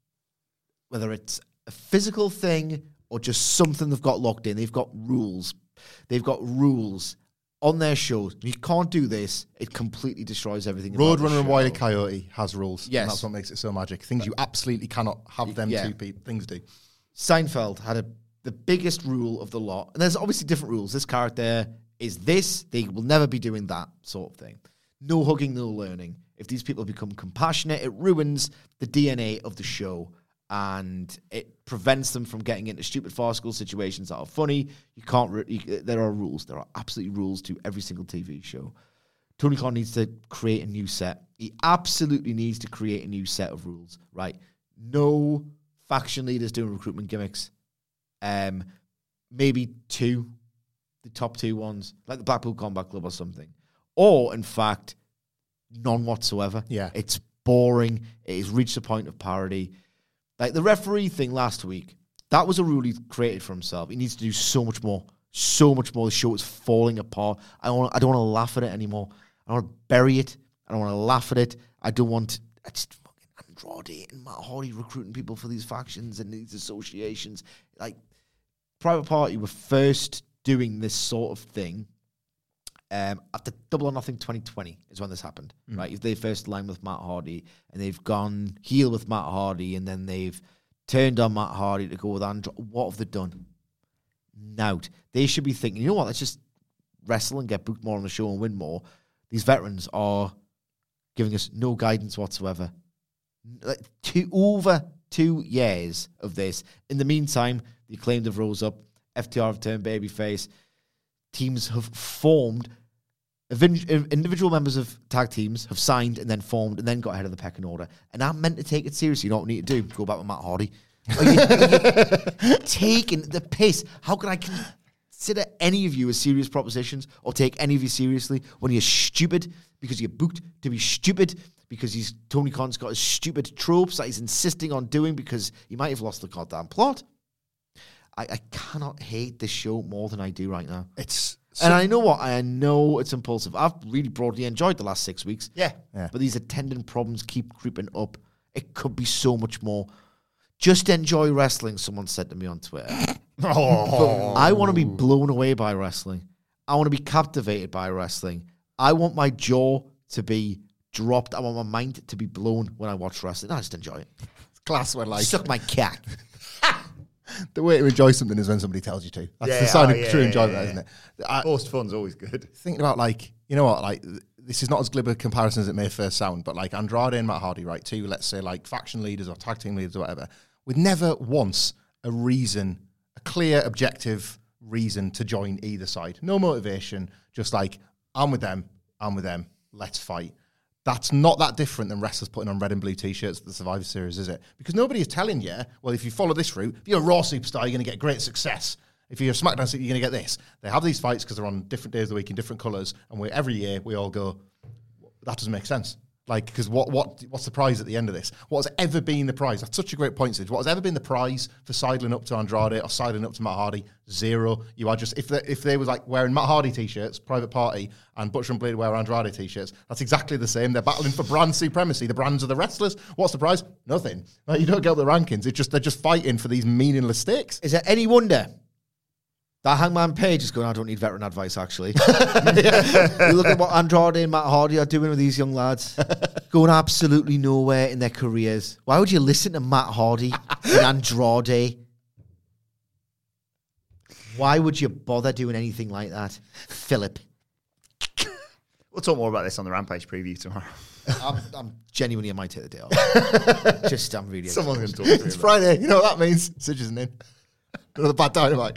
whether it's a physical thing or just something they've got locked in. They've got rules. They've got rules on their shows. You can't do this. It completely destroys everything. Roadrunner and Wile E. Coyote has rules. Yes. And that's what makes it so magic. Things you absolutely cannot have them yeah. two pe- things do. Seinfeld had a, the biggest rule of the lot. And there's obviously different rules. This character is this. They will never be doing that sort of thing. No hugging, no learning. If these people become compassionate, it ruins the D N A of the show. And it prevents them from getting into stupid farcical situations that are funny. You can't. Re- you, there are rules. There are absolutely rules to every single T V show. Tony Khan needs to create a new set. He absolutely needs to create a new set of rules. Right? No faction leaders doing recruitment gimmicks. Um, maybe two, the top two ones, like the Blackpool Combat Club or something. Or in fact, none whatsoever. Yeah, it's boring. It has reached a point of parody. Like the referee thing last week, that was a rule he created for himself. He needs to do so much more, so much more. The show is falling apart. I don't want, I don't want to laugh at it anymore. I don't want to bury it. I don't want to laugh at it. I don't want, I just fucking Andrade and Matt Hardy recruiting people for these factions and these associations. Like, Private Party were first doing this sort of thing Um, at the Double or Nothing twenty twenty is when this happened, mm. right? They first aligned with Matt Hardy, and they've gone heel with Matt Hardy, and then they've turned on Matt Hardy to go with Andrade. What have they done? Nout. They should be thinking, you know what, let's just wrestle and get booked more on the show and win more. These veterans are giving us no guidance whatsoever. Like two, over two years of this. In the meantime, the Acclaimed have rose up, F T R have turned babyface, teams have formed, individual members of tag teams have signed and then formed and then got ahead of the pecking order. And I'm meant to take it seriously. You know what we need to do? Go back with Matt Hardy. Are you, are you taking the piss? How can I consider any of you as serious propositions or take any of you seriously when you're stupid because you're booked to be stupid because he's Tony Khan's got his stupid tropes that he's insisting on doing because he might have lost the goddamn plot? I, I cannot hate this show more than I do right now. It's so, and I know what I know it's impulsive. I've really broadly enjoyed the last six weeks. Yeah, yeah. But these attendant problems keep creeping up. It could be so much more. Just enjoy wrestling. Someone said to me on Twitter. Oh. I want to be blown away by wrestling. I want to be captivated by wrestling. I want my jaw to be dropped. I want my mind to be blown when I watch wrestling. I just enjoy it. It's class when like suck my cat. The way to enjoy something is when somebody tells you to. That's yeah, the sign oh, of yeah, true yeah, enjoyment, yeah, yeah. isn't it? I, Forced fun's always good. Thinking about like, you know what, like this is not as glib a comparison as it may first sound, but like Andrade and Matt Hardy, right? Two, let's say like faction leaders or tag team leaders or whatever, with never once a reason, a clear, objective reason to join either side. No motivation, just like, I'm with them, I'm with them, let's fight. That's not that different than wrestlers putting on red and blue T-shirts at the Survivor Series, is it? Because nobody is telling you, well, if you follow this route, if you're a Raw superstar, you're going to get great success. If you're a SmackDown superstar, you're going to get this. They have these fights because they're on different days of the week in different colours, and we, every year we all go, that doesn't make sense. Like, because what what what's the prize at the end of this? What has ever been the prize? That's such a great point, Sid. What has ever been the prize for sidling up to Andrade or sidling up to Matt Hardy? Zero. You are just, if they, if they was like wearing Matt Hardy T-shirts, Private Party, and Butcher and Blade wear Andrade T-shirts, that's exactly the same. They're battling for brand supremacy. The brands are the wrestlers. What's the prize? Nothing. Like, you don't get up the rankings. It's just, they're just fighting for these meaningless stakes. Is there any wonder that Hangman Page is going, I don't need veteran advice, actually. You look at what Andrade and Matt Hardy are doing with these young lads. Going absolutely nowhere in their careers. Why would you listen to Matt Hardy and Andrade? Why would you bother doing anything like that? Philip. We'll talk more about this on the Rampage preview tomorrow. I'm, I'm genuinely, I might take the day off. Just, I'm really Someone's going to talk to It's Friday. You know what that means? Sidge isn't in. Another bad dynamite.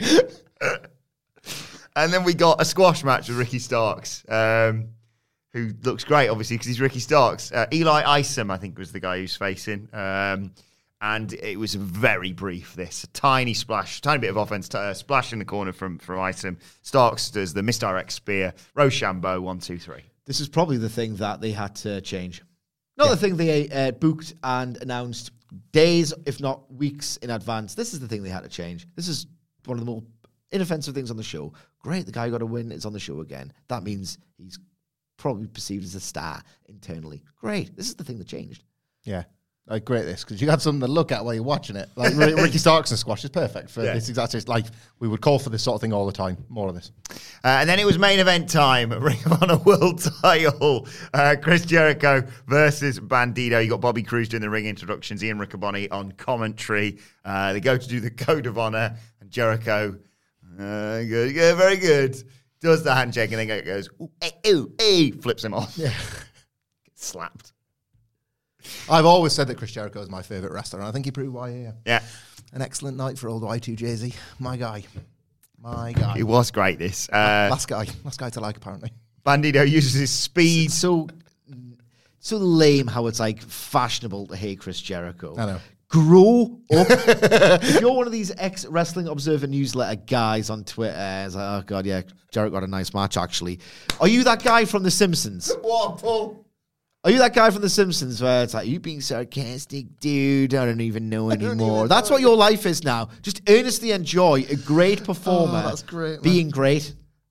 And then we got a squash match with Ricky Starks, um, who looks great, obviously, because he's Ricky Starks. Uh, Eli Isom, I think, was the guy who's facing. Um, and it was very brief, this. A tiny splash, tiny bit of offense, t- uh, splash in the corner from, from Isom. Starks does the misdirect spear. Rochambeau, one, two, three. This is probably the thing that they had to change. Not yeah. the thing they uh, booked and announced days, if not weeks in advance. This is the thing they had to change. This is one of the more inoffensive things on the show. Great, the guy who got a win is on the show again. That means he's probably perceived as a star internally. Great, this is the thing that changed. Yeah, I great this because you had something to look at while you're watching it. Like Ricky Starks and squash is perfect for yeah. this exact. Like we would call for this sort of thing all the time. More of this. Uh, and then it was main event time. Ring of Honor World Title. Uh, Chris Jericho versus Bandito. You got Bobby Cruise doing the ring introductions. Ian Riccoboni on commentary. Uh, they go to do the Code of Honor, and Jericho. Uh, good, yeah, very good. Does the handshake and then goes, ooh, eh, ooh, eh, flips him off. Yeah. Gets slapped. I've always said that Chris Jericho is my favourite wrestler, and I think he proved why here. Yeah. An excellent night for old Y two J Z. My guy. My guy. It was great, this. Uh, last guy. Last guy to like, apparently. Bandito uses his speed. So, so lame how it's like fashionable to hate Chris Jericho. I know. Grow up. If you're one of these ex-Wrestling Observer newsletter guys on Twitter, it's like, oh, God, yeah, Jericho got a nice match, actually. Are you that guy from The Simpsons? What, Paul? Are you that guy from The Simpsons where it's like, you being sarcastic, dude? I don't even know anymore. Even that's know. What your life is now. Just earnestly enjoy a great performer oh, that's great, being great.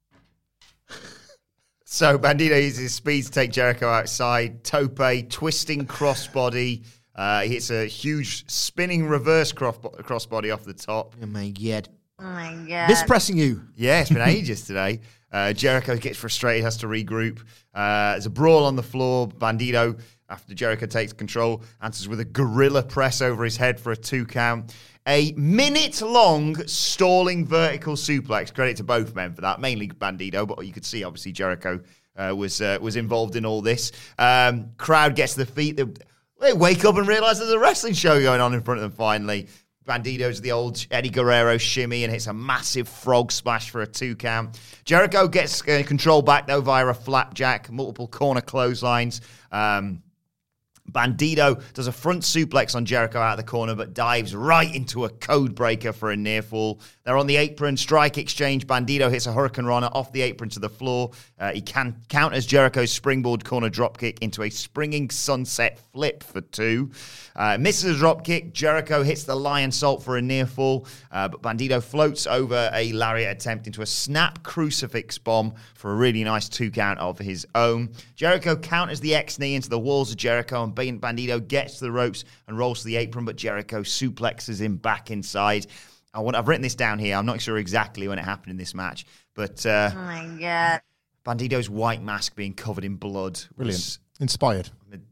So Bandito uses his speed to take Jericho outside. Tope, twisting crossbody. Uh, he hits a huge spinning reverse cross crossbody off the top. Oh, my God. Oh, my God. Mispressing you. Yeah, it's been ages today. Uh, Jericho gets frustrated, has to regroup. Uh, there's a brawl on the floor. Bandito, after Jericho takes control, answers with a gorilla press over his head for a two count. A minute-long stalling vertical suplex. Credit to both men for that, mainly Bandito, but you could see, obviously, Jericho uh, was uh, was involved in all this. Um, crowd gets to the feet. They, they wake up and realize there's a wrestling show going on in front of them finally. Bandito's the old Eddie Guerrero shimmy and hits a massive frog splash for a two count. Jericho gets uh, control back, though, via a flapjack, multiple corner clotheslines. Um, Bandido does a front suplex on Jericho out of the corner, but dives right into a code breaker for a near fall. They're on the apron, strike exchange. Bandido hits a Hurricane Rana off the apron to the floor. Uh, he can counters Jericho's springboard corner dropkick into a springing sunset flip for two. Uh, misses a dropkick. Jericho hits the lion salt for a near fall, uh, but Bandido floats over a lariat attempt into a snap crucifix bomb for a really nice two count of his own. Jericho counters the X-knee into the walls of Jericho, and Bandido gets to the ropes and rolls to the apron, but Jericho suplexes him back inside. I want, I've written this down here. I'm not sure exactly when it happened in this match, but uh, oh my God. Bandido's white mask being covered in blood. Brilliant. Was, Inspired.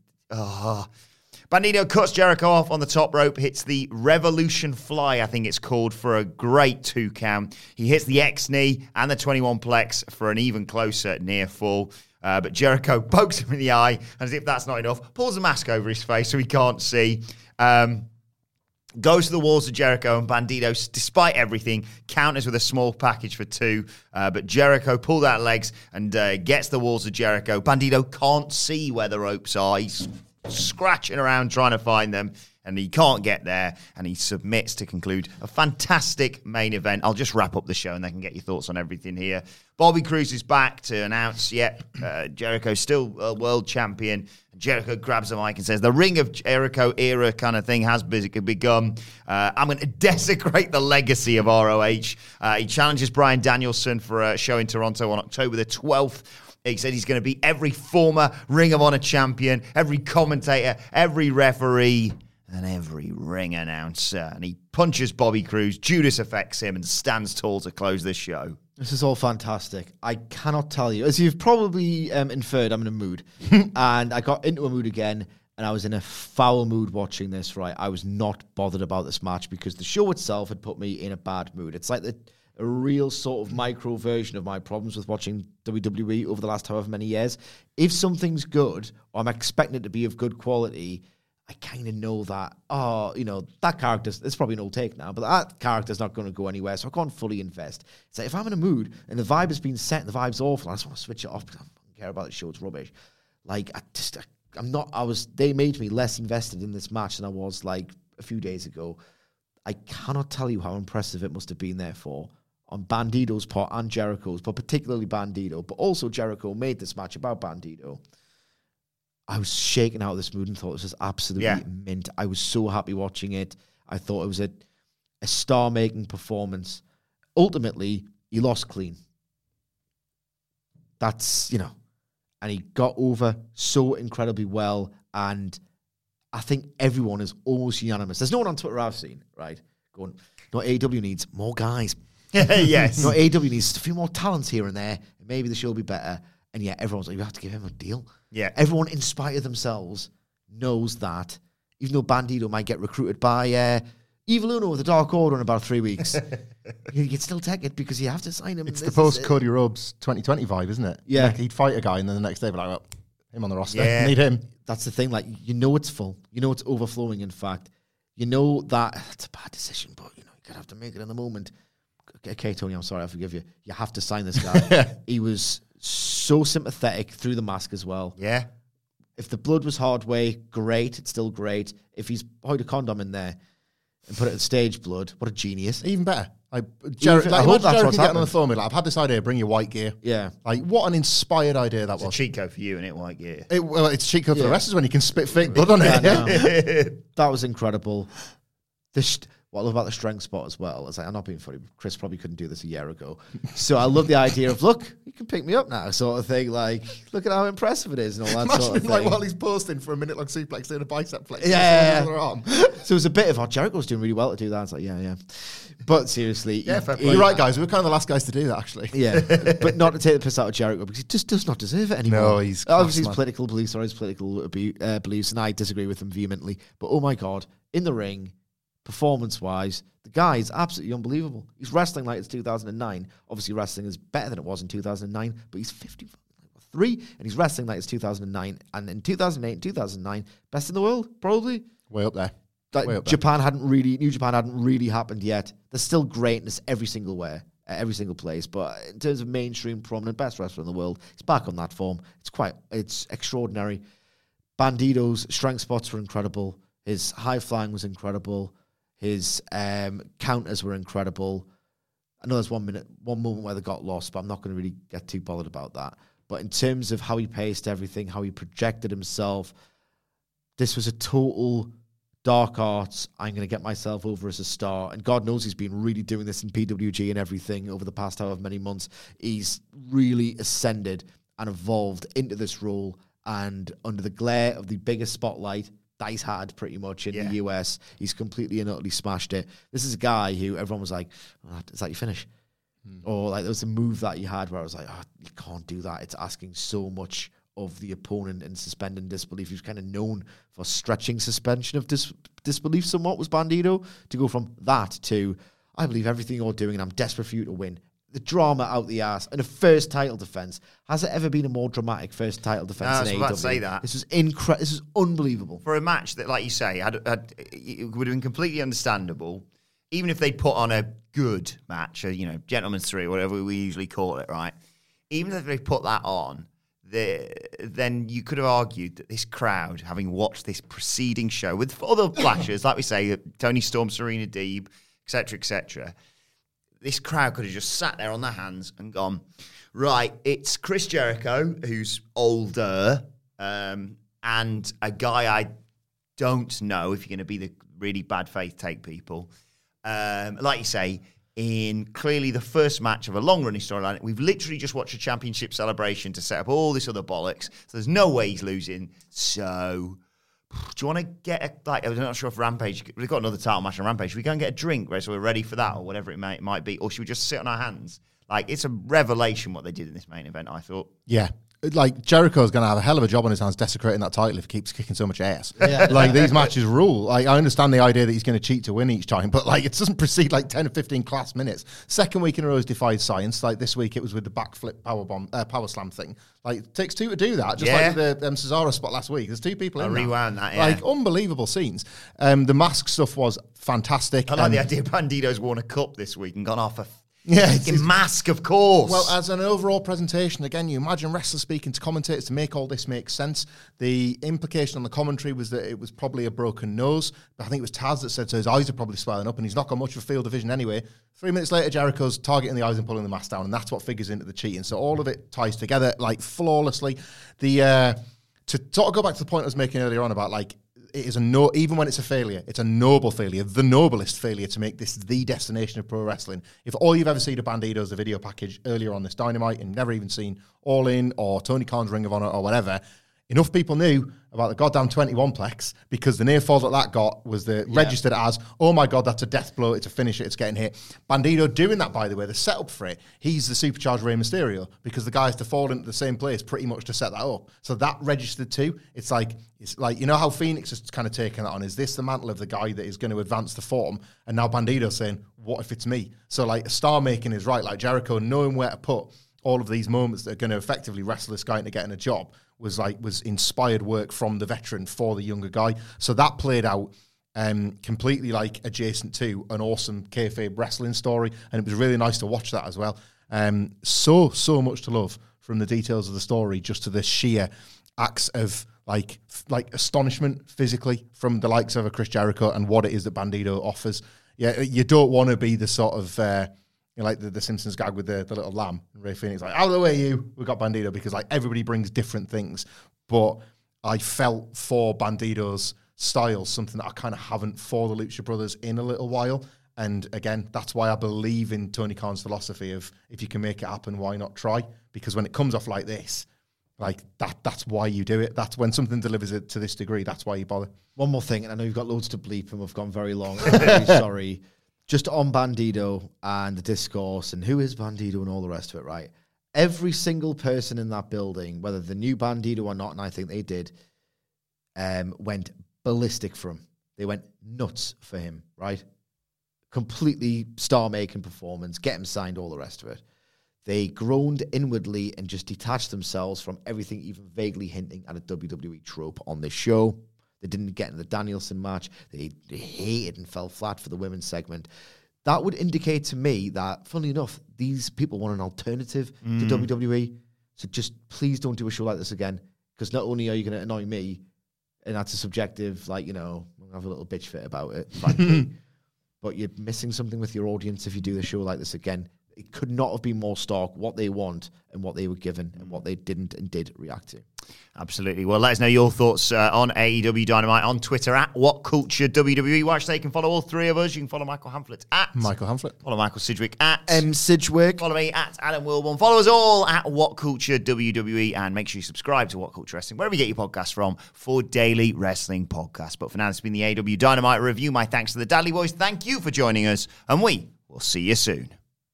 Oh. Bandido cuts Jericho off on the top rope, hits the Revolution Fly, I think it's called, for a great two count. He hits the X-knee and the twenty-one plex for an even closer near fall. Uh, but Jericho pokes him in the eye, and as if that's not enough, pulls the mask over his face so he can't see. Um, goes to the walls of Jericho, and Bandido, despite everything, counters with a small package for two. Uh, but Jericho pulled out legs and uh, gets the walls of Jericho. Bandido can't see where the ropes are. He's scratching around trying to find them, and he can't get there, and he submits to conclude a fantastic main event. I'll just wrap up the show, and they can get your thoughts on everything here. Bobby Cruise is back to announce, yep, uh, Jericho's still a world champion. Jericho grabs the mic and says, the Ring of Jericho era kind of thing has begun. Uh, I'm going to desecrate the legacy of R O H. Uh, he challenges Bryan Danielson for a show in Toronto on October the twelfth. He said he's going to be every former Ring of Honor champion, every commentator, every referee, and every ring announcer. And he punches Bobby Cruise. Judas affects him and stands tall to close this show. This is all fantastic. I cannot tell you. As you've probably um, inferred, I'm in a mood. And I got into a mood again, and I was in a foul mood watching this, right? I was not bothered about this match because the show itself had put me in a bad mood. It's like the, a real sort of micro version of my problems with watching W W E over the last however many years. If something's good, or I'm expecting it to be of good quality, I kind of know that, oh, you know, that character, it's probably an old take now, but that character's not going to go anywhere, so I can't fully invest. It's like, if I'm in a mood, and the vibe has been set, and the vibe's awful, I just want to switch it off, because I don't care about the show, it's rubbish. Like, I just, I, I'm not, I was, they made me less invested in this match than I was, like, a few days ago. I cannot tell you how impressive it must have been, therefore, on Bandido's part and Jericho's, but particularly Bandido, but also Jericho made this match about Bandido. I was shaken out of this mood and thought it was just absolutely yeah. mint. I was so happy watching it. I thought it was a, a star-making performance. Ultimately, he lost clean. That's, you know, and he got over so incredibly well, and I think everyone is almost unanimous. There's no one on Twitter I've seen, right, going, no, A E W needs more guys. Yes. No, A E W needs a few more talents here and there. Maybe the show will be better. And yet everyone's like, you have to give him a deal. Yeah. Everyone, in spite of themselves, knows that, even though Bandido might get recruited by uh, Evil Uno with the Dark Order in about three weeks, you can still take it because you have to sign him. It's this the post-Cody Rhodes twenty twenty vibe, isn't it? Yeah. Like he'd fight a guy and then the next day be like, well, him on the roster. Yeah. Need him. That's the thing. Like, you know it's full. You know it's overflowing, in fact. You know that it's a bad decision, but, you know, you're going to have to make it in the moment. Okay, Tony, I'm sorry, I forgive you. You have to sign this guy. He was so sympathetic through the mask as well. Yeah. If the blood was hard way, great. It's still great. If he's put a condom in there and put it in stage blood, what a genius. Even better. Like, Jared, Even, like, I hope imagine that's Jared what's can get on the happened. phone and be like, I've had this idea, bring your white gear. Yeah. Like, what an inspired idea that It's was. a cheat code for you, and it white gear. It, well, it's cheat code for Yeah. the wrestlers when you can spit fake blood on Yeah, it. I know. That was incredible. The st- what I love about the strength spot as well is like, I'm not being funny, Chris probably couldn't do this a year ago. So I love the idea of, look, you can pick me up now, sort of thing. Like, look at how impressive it is and all that Imagine sort of him, thing. like while he's posting for a minute long suplex doing a bicep flex. Yeah. With his other arm. So it was a bit of, oh, Jericho's doing really well to do that. It's like, yeah, yeah. But seriously. Yeah, he- fair he- play. You're right, guys. We were kind of the last guys to do that, actually. Yeah, but not to take the piss out of Jericho because he just does not deserve it anymore. No, he's class, obviously his man. political beliefs are his political abu- uh, beliefs, and I disagree with them vehemently. But oh my god, in the ring, performance-wise, the guy is absolutely unbelievable. He's wrestling like it's two thousand nine. Obviously, wrestling is better than it was in two thousand nine, but he's fifty-three, and he's wrestling like it's two thousand nine. And in two thousand eight and two thousand nine, best in the world, probably. Way up there. Like, Way up there. Japan hadn't really, New Japan hadn't really happened yet. There's still greatness every single way, uh, every single place. But in terms of mainstream, prominent, best wrestler in the world, it's back on that form. It's quite, it's extraordinary. Bandito's strength spots were incredible. His high flying was incredible. His um, counters were incredible. I know there's one minute, one moment where they got lost, but I'm not going to really get too bothered about that. But in terms of how he paced everything, how he projected himself, this was a total dark arts. I'm going to get myself over as a star. And God knows he's been really doing this in P W G and everything over the past however many months. He's really ascended and evolved into this role. And under the glare of the biggest spotlight that he's had pretty much in yeah. the U S, he's completely and utterly smashed it. This is a guy who everyone was like, oh, is that your finish? Mm. Or like there was a move that he had where I was like, oh, you can't do that. It's asking so much of the opponent and suspending disbelief. He was kind of known for stretching suspension of dis- disbelief somewhat, was Bandito, to go from that to, I believe everything you're doing and I'm desperate for you to win. The drama out the ass and a first title defense. Has there ever been a more dramatic first title defense? No, I in was A E W? about to say that. This was incredible. This is unbelievable for a match that, like you say, had, had it would have been completely understandable, even if they put on a good match, a, you know, gentleman's three, whatever we usually call it, right? Even if they put that on, the, then you could have argued that this crowd, having watched this preceding show with other flashes, like we say, Tony Storm, Serena Deeb, et cetera, et cetera, this crowd could have just sat there on their hands and gone, right, it's Chris Jericho, who's older, um, and a guy I don't know if you're going to be the really bad faith take people. Um, like you say, in clearly the first match of a long-running storyline, we've literally just watched a championship celebration to set up all this other bollocks. So there's no way he's losing. So do you want to get a, like, I'm not sure if Rampage, we've got another title match on Rampage. Should we go and get a drink, right, so we're ready for that or whatever it may, it might be? Or should we just sit on our hands? Like, it's a revelation what they did in this main event, I thought. Yeah. Like, Jericho's going to have a hell of a job on his hands desecrating that title if he keeps kicking so much ass. Yeah. Like, these matches rule. Like, I understand the idea that he's going to cheat to win each time, but, like, it doesn't precede, like, ten or fifteen class minutes. Second week in a row has defied science. Like, this week it was with the backflip power bomb, uh, power slam thing. Like, it takes two to do that, just yeah. like the um, Cesaro spot last week. There's two people I in rewound that. that, yeah. Like, unbelievable scenes. Um, the mask stuff was fantastic. I like um, the idea Bandito's worn a cup this week and gone off a Yeah, it's, it's, mask, of course. Well, as an overall presentation, again, you imagine wrestlers speaking to commentators to make all this make sense. The implication on the commentary was that it was probably a broken nose. But I think it was Taz that said so his eyes are probably swelling up and he's not got much of a field of vision anyway. Three minutes later, Jericho's targeting the eyes and pulling the mask down, and that's what figures into the cheating. So all of it ties together, like, flawlessly. The uh, to sort of go back to the point I was making earlier on about, like, it is a no, even when it's a failure, it's a noble failure, the noblest failure to make this the destination of pro wrestling. If all you've ever seen of Bandito is the video package earlier on this Dynamite and never even seen All In or Tony Khan's Ring of Honor or whatever, enough people knew about the goddamn twenty-one plex because the near fall that that got was the yeah. registered as, oh my God, that's a death blow, it's a finisher, it's getting hit. Bandito doing that, by the way, the setup for it, he's the supercharged Rey Mysterio because the guy has to fall into the same place pretty much to set that up. So that registered too. It's like, it's like, you know how Phoenix has kind of taken that on? Is this the mantle of the guy that is going to advance the form? And now Bandito's saying, what if it's me? So like star making is right, like Jericho knowing where to put all of these moments that are going to effectively wrestle this guy into getting a job was like was inspired work from the veteran for the younger guy. So that played out um, completely like adjacent to an awesome kayfabe wrestling story, and it was really nice to watch that as well. Um, so so much to love from the details of the story, just to the sheer acts of like f- like astonishment physically from the likes of a Chris Jericho and what it is that Bandito offers. Yeah, you don't want to be the sort of uh, you know, like the, the Simpsons gag with the, the little lamb. And Ray Phoenix like, out of the way, you. We've got Bandito, because like everybody brings different things. But I felt for Bandito's style something that I kind of haven't for the Lucha Brothers in a little while. And again, that's why I believe in Tony Khan's philosophy of if you can make it happen, why not try? Because when it comes off like this, like that, that's why you do it. That's when something delivers it to this degree. That's why you bother. One more thing, and I know you've got loads to bleep and we've gone very long. I'm very sorry. Just on Bandito and the discourse and who is Bandito and all the rest of it, right? Every single person in that building, whether the new Bandito or not, and I think they did, um, went ballistic for him. They went nuts for him, right? Completely star-making performance, get him signed, all the rest of it. They groaned inwardly and just detached themselves from everything even vaguely hinting at a W W E trope on this show. They didn't get in the Danielson match. They, they hated and fell flat for the women's segment. That would indicate to me that, funnily enough, these people want an alternative mm. to W W E. So just please don't do a show like this again, because not only are you going to annoy me, and that's a subjective, like, you know, we'll have a little bitch fit about it, frankly. But you're missing something with your audience if you do the show like this again. It could not have been more stark what they want and what they were given and what they didn't and did react to. Absolutely. Well, let us know your thoughts uh, on A E W Dynamite on Twitter at What Culture W W E. Watch, they can follow all three of us. You can follow Michael Hamflett at Michael Hamflett. Follow Michael Sidgwick at M Sidgwick. Follow me at Adam Wilborn. Follow us all at What Culture W W E, and make sure you subscribe to What Culture Wrestling wherever you get your podcasts from for daily wrestling podcasts. But for now, this has been the A E W Dynamite review. My thanks to the Dudley Boys. Thank you for joining us, and we will see you soon.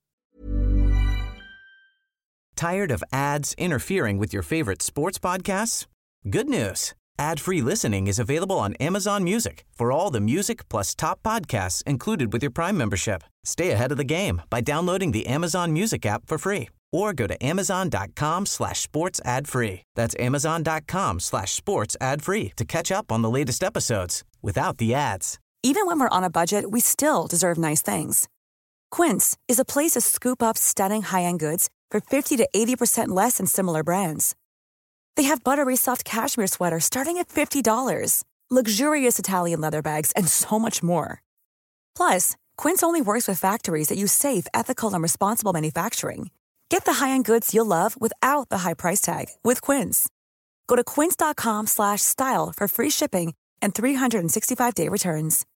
Tired of ads interfering with your favorite sports podcasts? Good news. Ad-free listening is available on Amazon Music for all the music plus top podcasts included with your Prime membership. Stay ahead of the game by downloading the Amazon Music app for free or go to amazon.com slash sports ad free. That's amazon.com slash sports ad free to catch up on the latest episodes without the ads. Even when we're on a budget, we still deserve nice things. Quince is a place to scoop up stunning high-end goods for fifty to eighty percent less than similar brands. They have buttery soft cashmere sweaters starting at fifty dollars, luxurious Italian leather bags, and so much more. Plus, Quince only works with factories that use safe, ethical, and responsible manufacturing. Get the high-end goods you'll love without the high price tag with Quince. Go to quince.com slash style for free shipping and three sixty-five day returns.